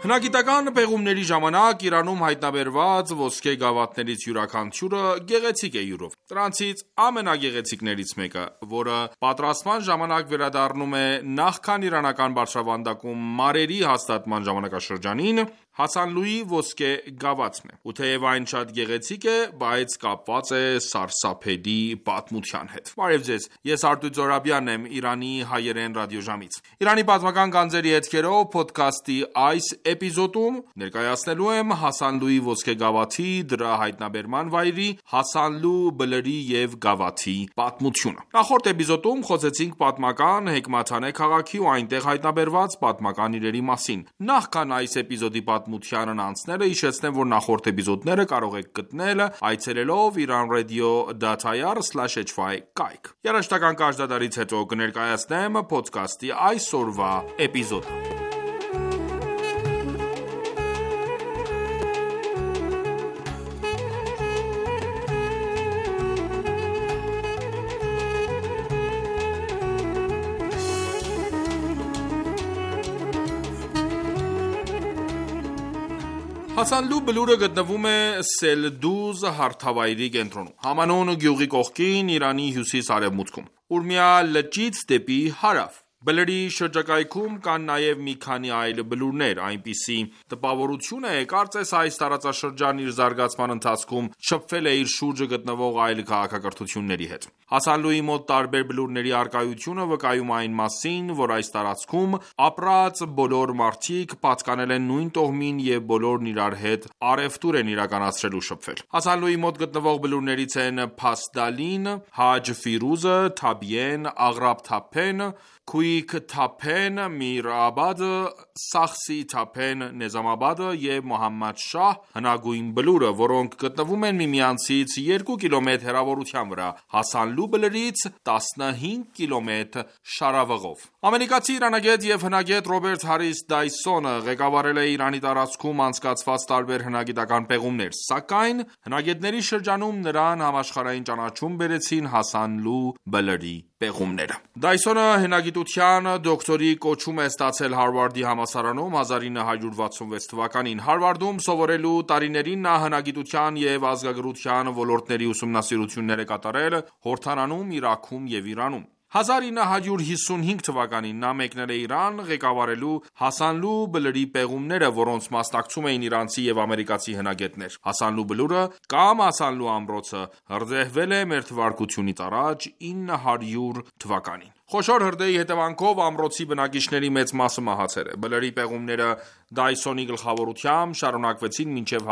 Հնագիտական պեղումների ժամանակ Իրանում հայտնաբերված ոսկե գավաթներից յուրաքանչյուրը գեղեցիկ է յուրով։ Դրանցից ամենագեղեցիկներից մեկը, որը պատրաստման ժամանակ վերադառնում է նախքան իրանական բարձրավանդակում մարերի հաստատման ժամանակաշրջանին, Հասանլուի ոսկե գավաթն է։ Ու թեև այն շատ գեղեցիկ է, բայց կապված է սարսափելի պատմության հետ։ Բարև ձեզ, ես Արտույտ Զոհրաբյանն եմ Իրանի հայերեն ռադիոժամից։ Իրանի պատմական գանձերի հետքերով փոդքասթի այս էպիզոդում ներկայացնելու եմ Հասանլուի ոսկե գավաթի, դրա հայտնաբերման վայրի, Հասանլու բլրի և գավաթի պատմությունը։ Նախորդ էպիզոդում խոսեցինք պատմական Հեկմաթանե քաղաքի ու այնտեղ հայտնաբերված պատմական իրերի մասին։ Նախքան այս էպիզոդի պատմությանն անցնելը, հիշեցնեմ, որ նախորդ էպիզոդները կարող եք գտնել այցելելով iranradio.ir/hy կայք։ Երաժշտական կարճ դադարից հետո կներկայացնեմ փոդքասթի այսօրվա էպիզոդը։ Հասանլու բլուրը գտնվում է Սելդուզ հարթավայրի կենտրոնում, Համանուն գյուղի կողքին, Իրանի հյուսիս-արևմուտքում, Ուրմիա լճից դեպի հարավ։ Բլրի շրջակայքում կան նաև մի քանի այլ բլուրներ, այնպիսի տպավորություն է, կարծես այս տարածաշրջանն իր զարգացման ընթացքում շփվել է իր շուրջը գտնվող այլ քաղաքակրթությունների հետ։ Հասանլուի մոտ տարբեր բլուրների առկայությունը վկայում է այն մասին, որ այս տարածքում ապրած բոլոր մարդիկ պատկանել են նույն տոհմին և բոլորն իրար հետ առևտուր են իրականացրել ու շփվել։ Հասանլուի մոտ գտնվող բլուրներից են Փասդալին, Հաջ Ֆիրուզը, Թաբիեն, Աղրաբ Թափեն, Քույք Թափեն, Միր Աբադը, Սախսի Թափեն, Նեզամաբադը և Մոհամմադ Շահ հնագույն բլուրը, որոնք գտնվում են միմյանցից 2 կիլոմետր հեռավորության վրա, Հասանլու բլրից 15 կիլոմետր շարավղով։ Ամերիկացի իրանագետ և հնագետ Ռոբերտ Հարիս Դայսոնը ղեկավարել է Իրանի տարածքում անցկացված տարբեր հնագիտական պեղումներ, սակայն հնագետների շրջանում նրան համաշխարհային ճանաչում բերեցին Հասանլու բլրի պեղումները։ Դայսոնը հնագիտության դոկտորի կոչում է ստացել Հարվարդի համալսարանում 1966 թվականին։ Հարվարդում սովորելու տարիներին նա հնագիտության և ազգագրության ոլորտների ուսումնասիրություններ է կատարել Հորդանանում, Իրաքում և Իրանում։ 1955 թվականին նա մեկնել է Իրան ղեկավարելու Հասանլու բլրի պեղումները, որոնց մասնակցում էին իրանցի և ամերիկացի հնագետներ։ Հասանլու բլուրը կամ Հասանլու ամրոցը հրդեհվել է մ.թ.ա. 900 թվականին։ Խոշոր հրդեհի հետևանքով ամրոցի բնակիչների մեծ մասը մահացել է։ Բլրի պեղումները Դայսոնի գլխավորությամբ շարունակվեցին մինչև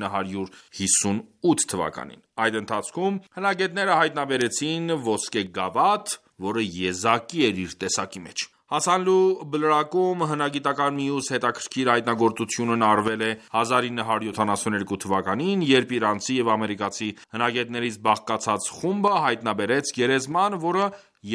1958 թվականին։ Այդ ընթացքում հնագետները հայտնաբերեցին ոսկե գավաթ, որը եզակի էր իր տեսակի մեջ։ Հասանլու բլրակում հնագիտական մյուս հետաքրքիր հայտնագործությունն արվել է 1972 թվականին, երբ իրանցի և ամերիկացի հնագետներից բաղկացած խումբը հայտնաբերեց գերեզման, որը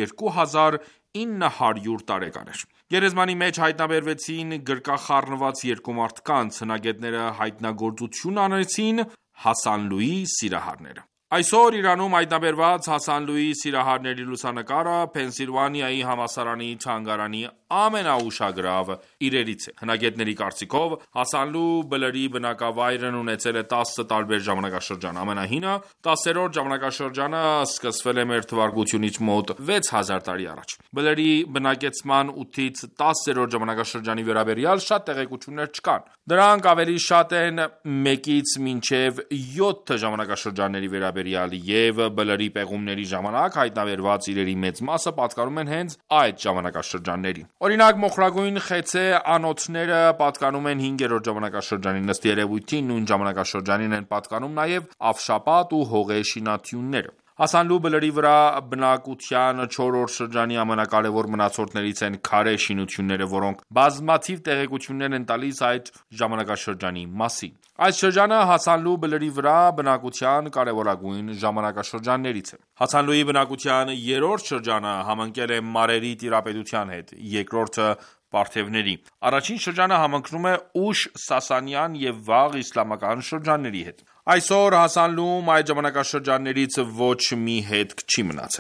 2900 տարեկան էր։ Գերեզմանի մեջ հայտնաբերվեցին գրկախառնված երկու մարդկանց, հնագետները հայտնագործություն անեցին Հասանլուի սիրահարները։ Այսօր Իրանում հայտնաբերված Հասանլուի սիրահարների լուսանկարը Փենսիլվանիայի համալսարանի թանգարանի ամենաուշագրավ իրերից է։ Հնագետների կարծիքով Հասանլու բլրի բնակավայրն ունեցել է 10 տարբեր ժամանակաշրջան։ Ամենահինը 10-րդ ժամանակաշրջանը սկսվել է մ.թ. մոտ 6000 տարի առաջ։ Բլրի բնակեցման 8-ից 10-րդ ժամանակաշրջանի վերաբերյալ շատ տեղեկություններ չկան։ Դրանք ավելի շատ են 1-ից մինչև 7 ժամանակաշրջանների վերաբերյալ և բլրի պեղումների ժամանակ հայտնաբերված իրերի մեծ մասը պատկանում են հենց այդ ժամանակաշրջաններին։ Օրինակ, մոխրագույն խեցե անոթները պատկանում են 5-րդ ժամանակաշրջանին, ըստ երևույթին նույն ժամանակաշրջանին են պատկանում նաև ավշապատ ու հողե շինությունները։ Հասանլու բլրի վրա բնակության 4-րդ շրջանի ամենակարևոր մնացորդներից են քարե շինությունները, որոնք բազմաթիվ տեղեկություններ են տալիս այդ ժամանակաշրջանի մասին։ Այս շրջանը Հասանլու բլրի վրա բնակության կարևորագույն ժամանակաշրջաններից է։ Հասանլուի բնակության 3-րդ շրջանը համընկել է մարերի տիրապետության հետ, երկրորդը Պարթևների։ Առաջին շրջանը համընկնում է ուշ սասանյան և վաղ իսլամական շրջանների հետ։ Այսօր Հասանլուում այդ ժամանակաշրջաններից ոչ մի հետք չի մնացել։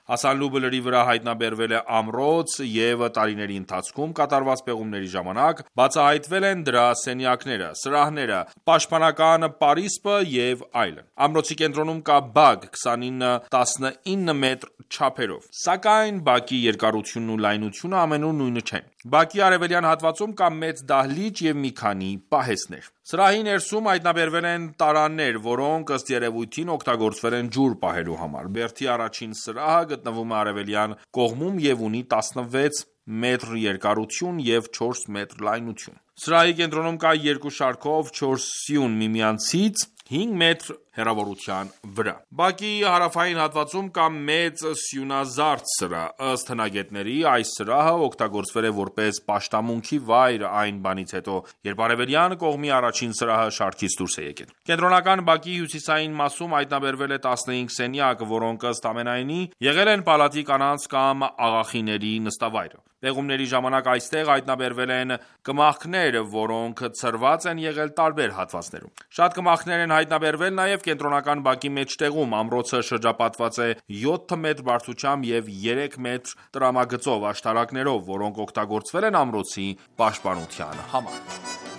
Հասանլու բլրի վրա հայտնաբերվել է ամրոց և տարիների ընթացքում կատարված պեղումների ժամանակ բացահայտվել են դրա սենյակները, սրահները, պաշտպանական պարիսպը և այլն։ Ամրոցի կենտրոնում կա բակ 29-19 մետր չափերով, սակայն բակի երկարությունն ու լայնությունը ամենուր նույնը չեն։ Բակի արևելյան հատվածում կա մեծ դահլիճ և մի քանի պահեստներ։ Սրահի ներսում հայտնաբերվել են տարաներ, որոնք ըստ երևույթին օգտագործվել են ջուր պահելու համար։ Բերդի առաջին սրահը գտնվում է արևելյան կողմում և ունի 16 մետր երկարություն և 4 մետր լայնություն։ Սրահի կենտրոնում կա երկու շարքով 4 սյուն միմյանցից 5 մետր հեռավորության վրա։ Բակի հարավային հատվածում կա մեծ սյունազարդ սրահ։ Ըստ հնագետների, այս սրահը օգտագործվել է որպես պաշտամունքի վայր այն բանից հետո, երբ արևելյան կողմի առաջին սրահը շարքից դուրս է եկել։ Կենտրոնական բակի հյուսիսային մասում հայտնաբերվել է 15 սենյակ, որոնք ըստ ամենայնի եղել են պալատի կանանց կամ աղախիների նստավայրը։ Պեղումների ժամանակ այստեղ հայտնաբերվել են կմախքներ, որոնք ցրված են եղել տարբեր հատվածներում։ Շատ կմախքներ են հայտնաբերվել նաև կենտրոնական բակի մեջտեղում։ Ամրոցը շրջապատված է 7 մետր բարձրությամբ և 3 մետր տրամագծով աշտարակներով, որոնք օգտագործվել են ամրոցի պաշտպանության համար։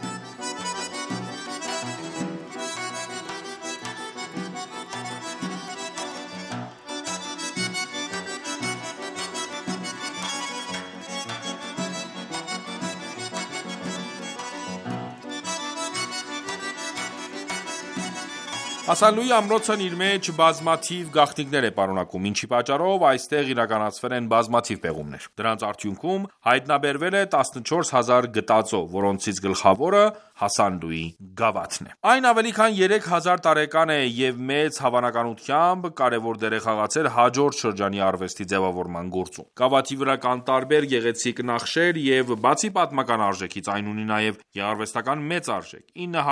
Հասանլուի ամրոցն իր մեջ բազմաթիվ գաղտնիքներ է պարունակում, ինչի պատճառով այստեղ իրականացվել են բազմաթիվ պեղումներ։ Դրանց արդյունքում հայտնաբերվել է 14000 գտածո, որոնցից գլխավորը Հասանլուի գավաթն է։ Այն ավելի քան 3000 տարեկան է և մեծ հավանականությամբ կարևոր դեր է խաղացել հաջորդ շրջանի արվեստի ձևավորման գործում։ Գավաթի վրա կան տարբեր գեղեցիկ նախշեր և բացի պատմական արժեքից, այն ունի նաև գեղարվեստական մեծ արժեք։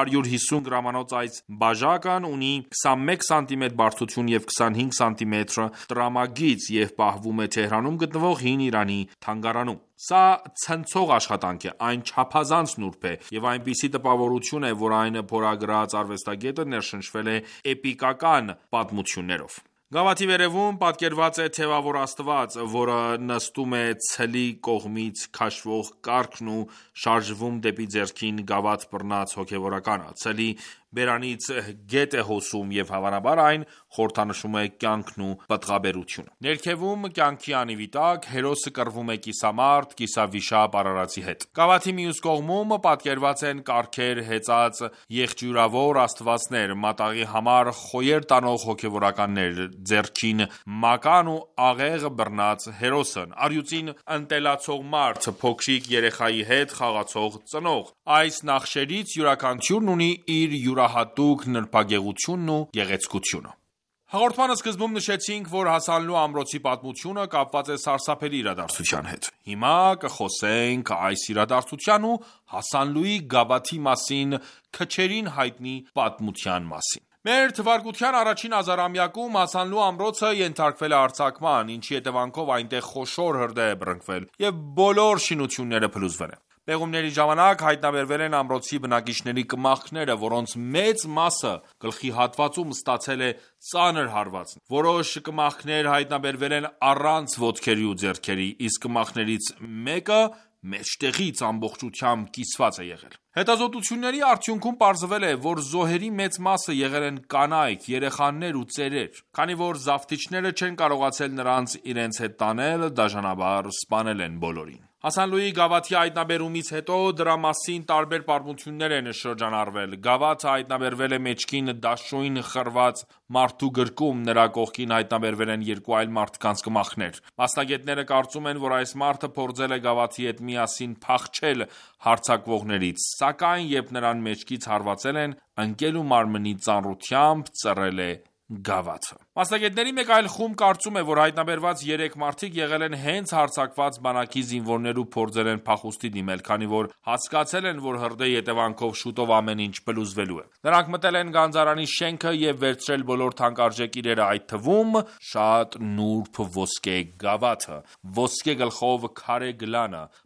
950 գրամանոց այս բաժակն ունի 21 սանտիմետր բարձրություն և 25 սանտիմետր տրամագիծ և պահվում է Թեհրանում գտնվող Հին Իրանի թանգարանում։ Սա ցնցող աշխատանք է, այն չափազանց նուրբ է և այնպիսի տպավորություն է, որ այն փորագրած արվեստագետը ներշնչվել է էպիկական պատմություններով։ Գավաթի վերևում պատկերված է թևավոր աստված, որը նստում է ցլի կողմից քաշվող կառքն ու շարժվում դեպի ձեռքին գավաթ բռնած հոգևորականը։ Ցլի բերանից գետ է հոսում և հավանաբար այն խորհրդանշում է կյանքն ու պտղաբերությունը։ Ներքևում կյանքի անիվի տակ հերոսը կռվում է կիսամարդ, կիսավիշապ արարածի հետ։ Գավաթի մյուս կողմում պատկերված են կառքեր հեծած եղջյուրավոր աստվածներ, մատաղի համար խոյեր տանող հոգևորականներ, ձեռքին մական ու աղեղ բռնած հերոսն, առյուծին ընտելացող մարդ, փոքրիկ երեխայի հետ խաղացող ծնող։ Այս նախշերից յուրաքանչյուրն ունի իր յուրահատուկ նրբագեղությունն ու գեղեցկությունը։ Հաղորդման սկզբում նշեցինք, որ Հասանլու ամրոցի պատմությունը կապված է սարսափելի իրադարձության հետ։ Հիմա կխոսենք այս իրադարձության ու Հասանլուի գավաթի մասին քչերին հայտնի պատմության մասին։ Մեր թվարկության առաջին հազարամյակում Հասանլու ամրոցը ենթարկվել է արձակման, ինչի հետևանքով այնտեղ խոշոր հրդեհ է բռնկվել և բոլոր շինությունները փլուզվել են։ Պեղումների ժամանակ հայտնաբերվել են ամրոցի բնակիչների կմախքները, որոնց մեծ մասը գլխի հատվածում ստացել է ծանր հարվածներ։ Որոշ կմախքներ հայտնաբերվել են առանց ոտքերի ու ձեռքերի, իսկ կմախքներից մեկը մեջտեղից ամբողջությամբ կիսված է եղել։ Հետազոտությունների արդյունքում պարզվել է, որ զոհերի մեծ մասը եղել են կանայք, երեխաներ ու ծերեր։ Քանի որ զավթիչները չեն կարողացել նրանց իրենց հետ տանել, դաժանաբար սպանել են բոլորին։ Հասանլուի գավաթի հայտնաբերումից հետո դրա մասին տարբեր պատմություններ են շրջանառվել։ Գավաթը հայտնաբերվել է մեջքին դաշույն խրված մարդու գրկում, նրա կողքին հայտնաբերվել են երկու այլ մարդկանց կմախքներ։ Մասնագետները կարծում են, որ այս մարդը փորձել է գավաթի հետ միասին փախչել հարձակվողներից, սակայն երբ նրան մեջքից հարվածել են, ընկել ու մարմնի ծանրությամբ ծռել է գավաթը։ Մասնագետների մեկ այլ խումբ կարծում է, որ հայտնաբերված 3 մարդիկ եղել են հենց հարձակված բանակի զինվորներ ու փորձել են փախուստի դիմել, քանի որ հասկացել են, որ հրդեհի հետևանքով շուտով ամեն ինչ փլուզվելու է։ Նրանք մտել են գանձարանի շենքը և վերցրել բոլոր թանկարժեք իրերը, այդ թվում շատ նուրբ ոսկե գավաթը, ոսկե գլխով քարե գլանը,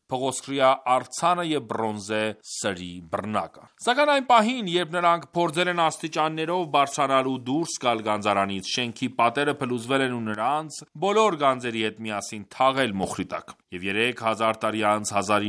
փղոսկրիա արձանը եւ բրոնզե սրի բռնակը։ Սակայն այն պահին, երբ նրանք փորձել են աստիճաններով բարձրանալ ու դուրս գալ գանձարանից, շենքի պատերը փլուզվել են ու նրանց բոլոր գանձերի հետ միասին թաղել մոխրի տակ։ Եվ 3000 տարի անց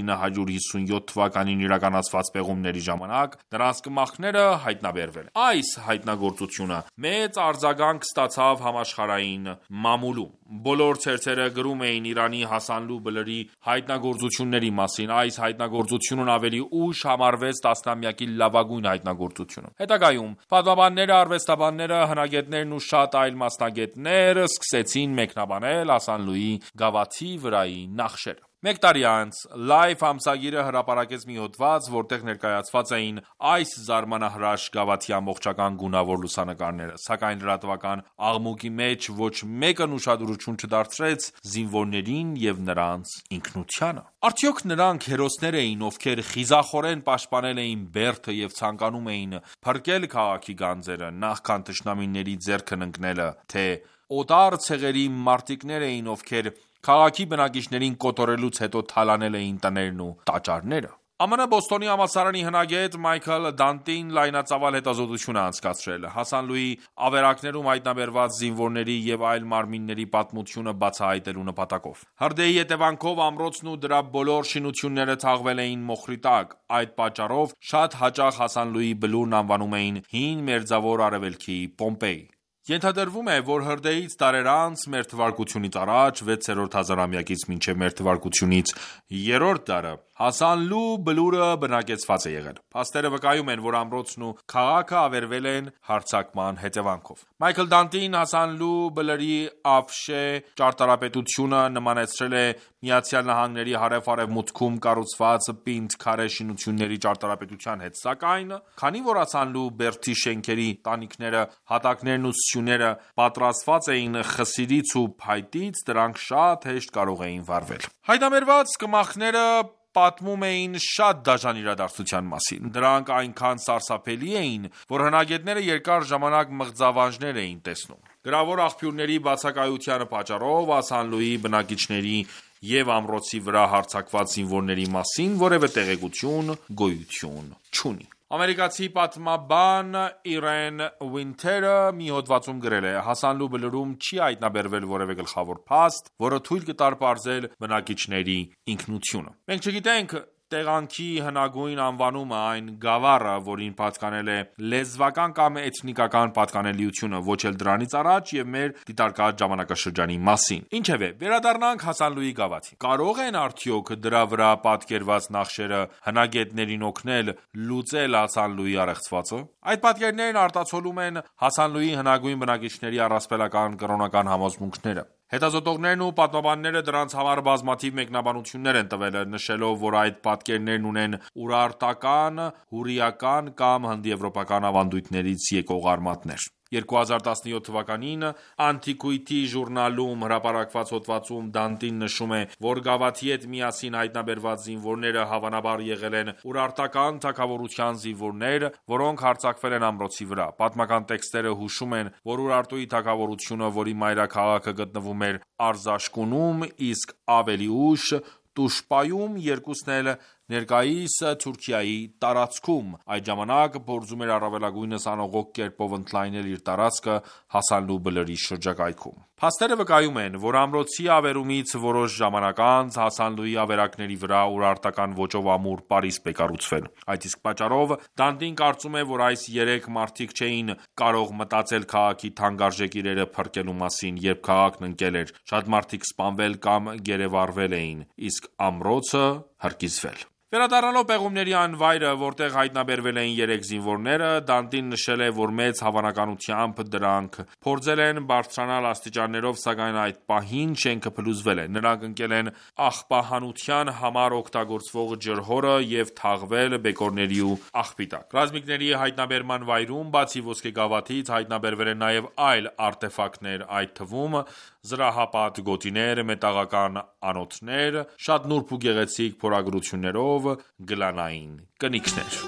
1957 թվականին իրականացված պեղումների ժամանակ նրանց կմախքները հայտնաբերվել։ Այս հայտնագործությունը մեծ արձագանք ստացավ համաշխարհային մամուլում։ Բոլոր ցերցերը գրում էին Իրանի Հասանլու Բլրի հայտնագործությունների մասին։ Այս հայտնագործությունն ավելի ուշ համարվեց տասնամյակի լավագույն հայտնագործությունը։ Հետագայում պատմաբանները, արվեստաբանները, հնագետներն ու շատ այլ մասնագետներ սկսեցին մեկնաբանել Հասանլուի գավաթի վրայի նախշերը։ Մեկ տարի անց Life ամսագիրը հրապարակեց մի հոդված, որտեղ ներկայացված էին այս զարմանահրաշ գավաթի ամբողջական գունավոր լուսանկարները, սակայն լրատվական աղմուկի մեջ ոչ մեկն ուշադրություն չդարձրեց զինվորներին եւ նրանց ինքնությանը։ Արդյոք նրանք հերոսներ էին, ովքեր խիզախորեն պաշտպանել էին Բերդը եւ ցանկանում էին փրկել քաղաքի գանձերը, նախքան թշնամիների ձեռքն ընկնելը, թե օտար ցեղերի մարտիկներ էին, ովքեր քաղաքի բնակիչներին կոտորելուց հետո թալանել էին տներն ու տաճարները։ ԱՄՆ Բոստոնի համալսարանի հնագետ Մայքլ Դանտին լայնածավալ հետազոտություն է անցկացրել Հասանլուի ավերակներում հայտնաբերված զինվորների եւ այլ մարմինների պատմությունը բացահայտելու նպատակով։ Հրդեհի հետևանքով ամրոցն ու դրա բոլոր շինությունները թաղվել էին մոխրի տակ։ Այդ պատճառով շատ հաճախ Հասանլուի բլուրն անվանում էին Հին Մերձավոր Արևելքի Պոմպեյ։ Ենթադրվում է, որ հրդեհից տարեր անց մ.թ. առաջ 6-րդ հազարամյակից մինչև մ.թ. 3-րդ դարը Հասանլու բլուրը բնակեցված է եղել։ Փաստերը վկայում են, որ ամրոցն ու քաղաքը ավերվել են հարձակման հետևանքով։ Մայքլ Դանտին Հասանլու բլրի Աֆշե ճարտարապետությունը նմանեցրել է ԱՄՆ-ի հարավ-արևմուտքում կառուցված պինդ քարե շինությունների ճարտարապետության հետ, սակայն քանի որ Հասանլու Բերդի շենքերի տանիքները, հատակներն ու սյուները պատրաստված էին խսիրից ու փայտից, դրանք շատ հեշտ կարող էին վառվել։ Հայտնաբերված կմախները պատմում էին շատ դաժան իրադարձության մասին։ Դրանք այնքան սարսափելի էին, որ հնագետները երկար ժամանակ մղձավանջներ էին տեսնում։ Գրավոր աղբյուրների բացակայությանը պատճառով Հասանլուի բնակիչների եւ ամրոցի վրա հարձակված զինվորների մասին որևէ տեղեկություն գոյություն չունի։ Ամերիկացի պատմաբան Իրեն Վինթերը մի հոդվածում գրել է. Հասանլու բլրում չի հայտնաբերվել որևէ գլխավոր փաստ, որը թույլ կտար պարզել բնակիչների ինքնությունը։ Մենք չգիտենք տեղանքի հնագույն անվանումը, այն գավառը, որին պատկանել է լեզվական կամ էթնիկական պատկանելիությունը, ոչ էլ դրանից առաջ եւ մեր դիտարկած ժամանակաշրջանի մասին։ Ինչևէ, վերադառնանք Հասանլուի գավաթին։ Կարող են արդյոք դրա վրա պատկերված նախշերը հնագետներին օգնել լուծել Հասանլուի առեղծվածը։ Այդ պատկերներն արտացոլում են Հասանլուի հնագույն բնակիչների առասպելական կրոնական համոզմունքները։ Հետազոտողներն ու պատմաբանները դրանց համար բազմաթիվ մեկնաբանություններ են տվել, նշելով, որ այդ պատկերներն ունեն ուրարտական, հուրիական կամ հնդեվրոպական ավանդույթներից եկող արմատներ։ 2017 թվականին Antiquity ժուրնալում հրապարակված հոդվածում Դանտին նշում է, որ գավաթի հետ միասին հայտնաբերված զինվորները հավանաբար եղել են ուրարտական թագավորության զինվորներ, որոնք հարձակվել են ամրոցի վրա։ Պատմական տեքստերը հուշում են, որ Ուրարտուի թագավորությունը, որի մայրաքաղաքը գտնվում էր Արզաշկունում, իսկ ավելի ուշ Տուշպայում, երկուսն էլ ներկայիս Թուրքիայի տարածքում, այդ ժամանակ փորձում էր առավելագույնս անողոք կերպով ընդլայնել իր տարածքը Հասանլու բլրի շրջակայքում։ Փաստերը վկայում են, որ ամրոցի ավերումից որոշ ժամանակ անց Հասանլուի ավերակների վրա ուրարտական ոճով ամուր պարիսպ է կառուցվել։ Այդ իսկ պատճառով Դանտին կարծում է, որ այս երեք մարդիկ չէին կարող մտածել քաղաքի թանկարժեք իրերը փրկելու մասին, երբ քաղաքն ընկել էր։ Շատ մարդիկ սպանվել կամ գերեվարվել էին, իսկ ամրոցը հրկիզվել։ Վերադառնալով պեղումների այն վայրը, որտեղ հայտնաբերվել էին 3 զինվորները, Դանտին նշել է, որ մեծ հավանականությամբ դրանք փորձել են բարձրանալ աստիճաններով, սակայն այդ պահին շենքը փլուզվել է։ Նրանք ընկել են աղբահանության համար օգտագործվող ջրհորը եւ թաղվել բեկորների ու աղբի տակ։ Ռազմիկների հայտնաբերման վայրում, բացի ոսկեգավաթից, հայտնաբերվել են նաեւ այլ արտեֆակտներ, այդ թվում զրահապատ գոտիներ, մետաղական անոթներ, շատ նուրբ ու գեղեցիկ փորագրություններով գլանային կնիքներ։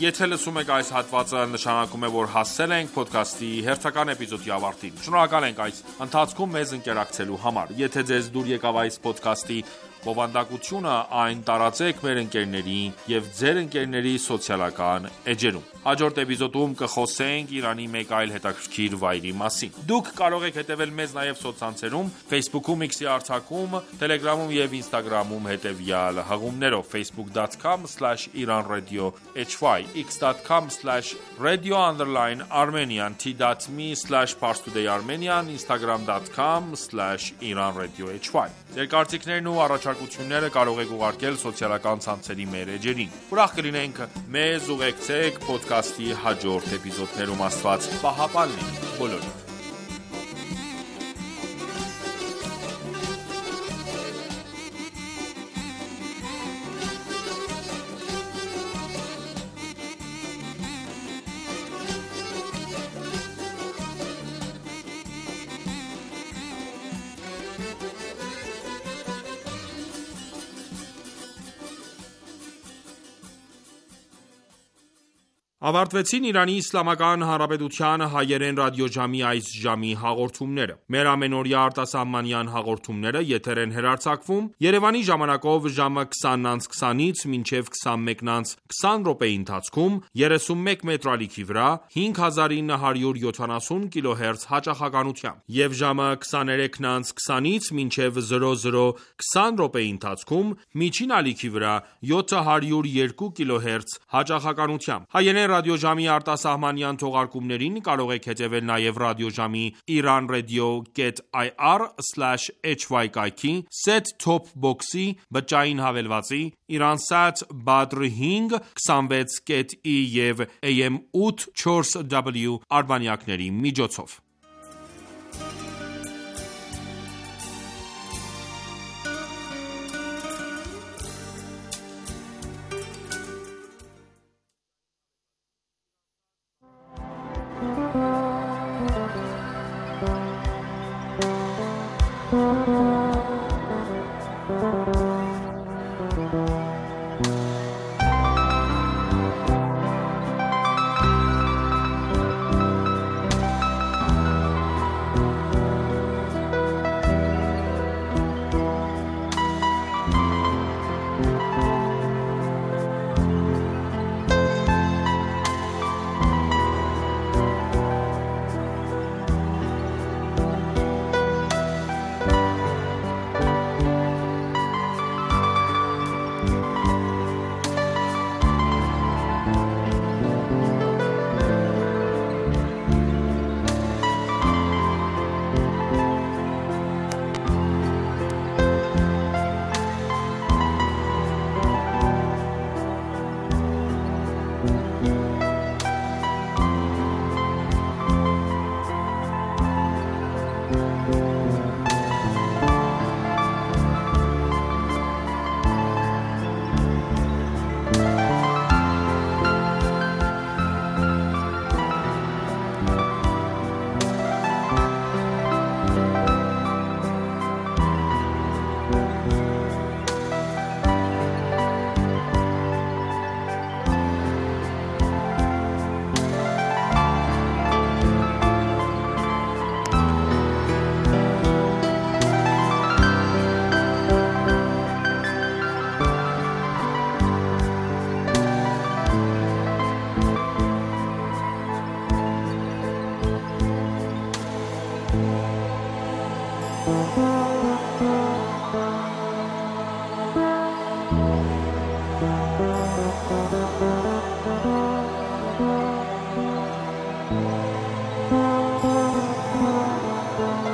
Եթե լսում եք այս հատվածը, նշանակում է, որ հասել ենք ոդքասթի հերթական էպիզոդի ավարտին։ Շնորհակալ ենք այս ընթացքում մեզ ընկերակցելու համար։ Եթե ձեզ դուր եկավ այս ոդքասթի բովանդակությունը, այն տարածեք մեր ընկերներին և ձեր ընկերների սոցիալական էջերում։ Հաջորդ էպիզոդում կխոսենք Իրանի մեկ այլ հետաքրքիր վայրի մասին։ Դուք կարող եք հետևել մեզ նաև սոցցանցերում, Facebook-ում, X-ի արձակում, Telegram-ում և Instagram-ում հետևյալ հղումներով՝ facebook.com/iranradio.hy, x.com/radio_armenian, t.me/parstoday-armenian, instagram.com/iranradio.hy։ Ձեր կարծիքներն ու առաջարկությունները կարող եք ուղարկել սոցիալական ցանցերի մեր էջերին։ Ուրախ կլինենք մեզ ուղեկցեք ոդքասթի հաջորդ էպիզոդներում։ Աստված պահապան լինի բոլորիդ։ Ավարտվեցին Իրանի Իսլամական Հանրապետության հայերեն ռադիոժամի այս ժամի հաղորդումները։ Մեր ամենօրյա արտասահմանյան հաղորդումները եթեր են հեռարձակվում Երևանի ժամանակով ժամը 20:20-ից մինչև 21:20 րոպեի ընթացքում 31 մետրալիքի վրա 5970 կիլոհերց հաճախականությամբ և ժամը 23:20-ից մինչև 00:20 րոպեի ընթացքում միջին ալիքի վրա 702 կիլոհերց հաճախականությամբ։ Հայերեն ռադիոժամի արտասահմանյան թողարկումներին կարող եք հետևել նաև ռադիոժամի iranradio.ir/hy կայքի, set-top box-ի, բջջային հավելվածի, Iransat Badr 5, 26.E և AM 8/4W արբանյակների միջոցով։ Thank you.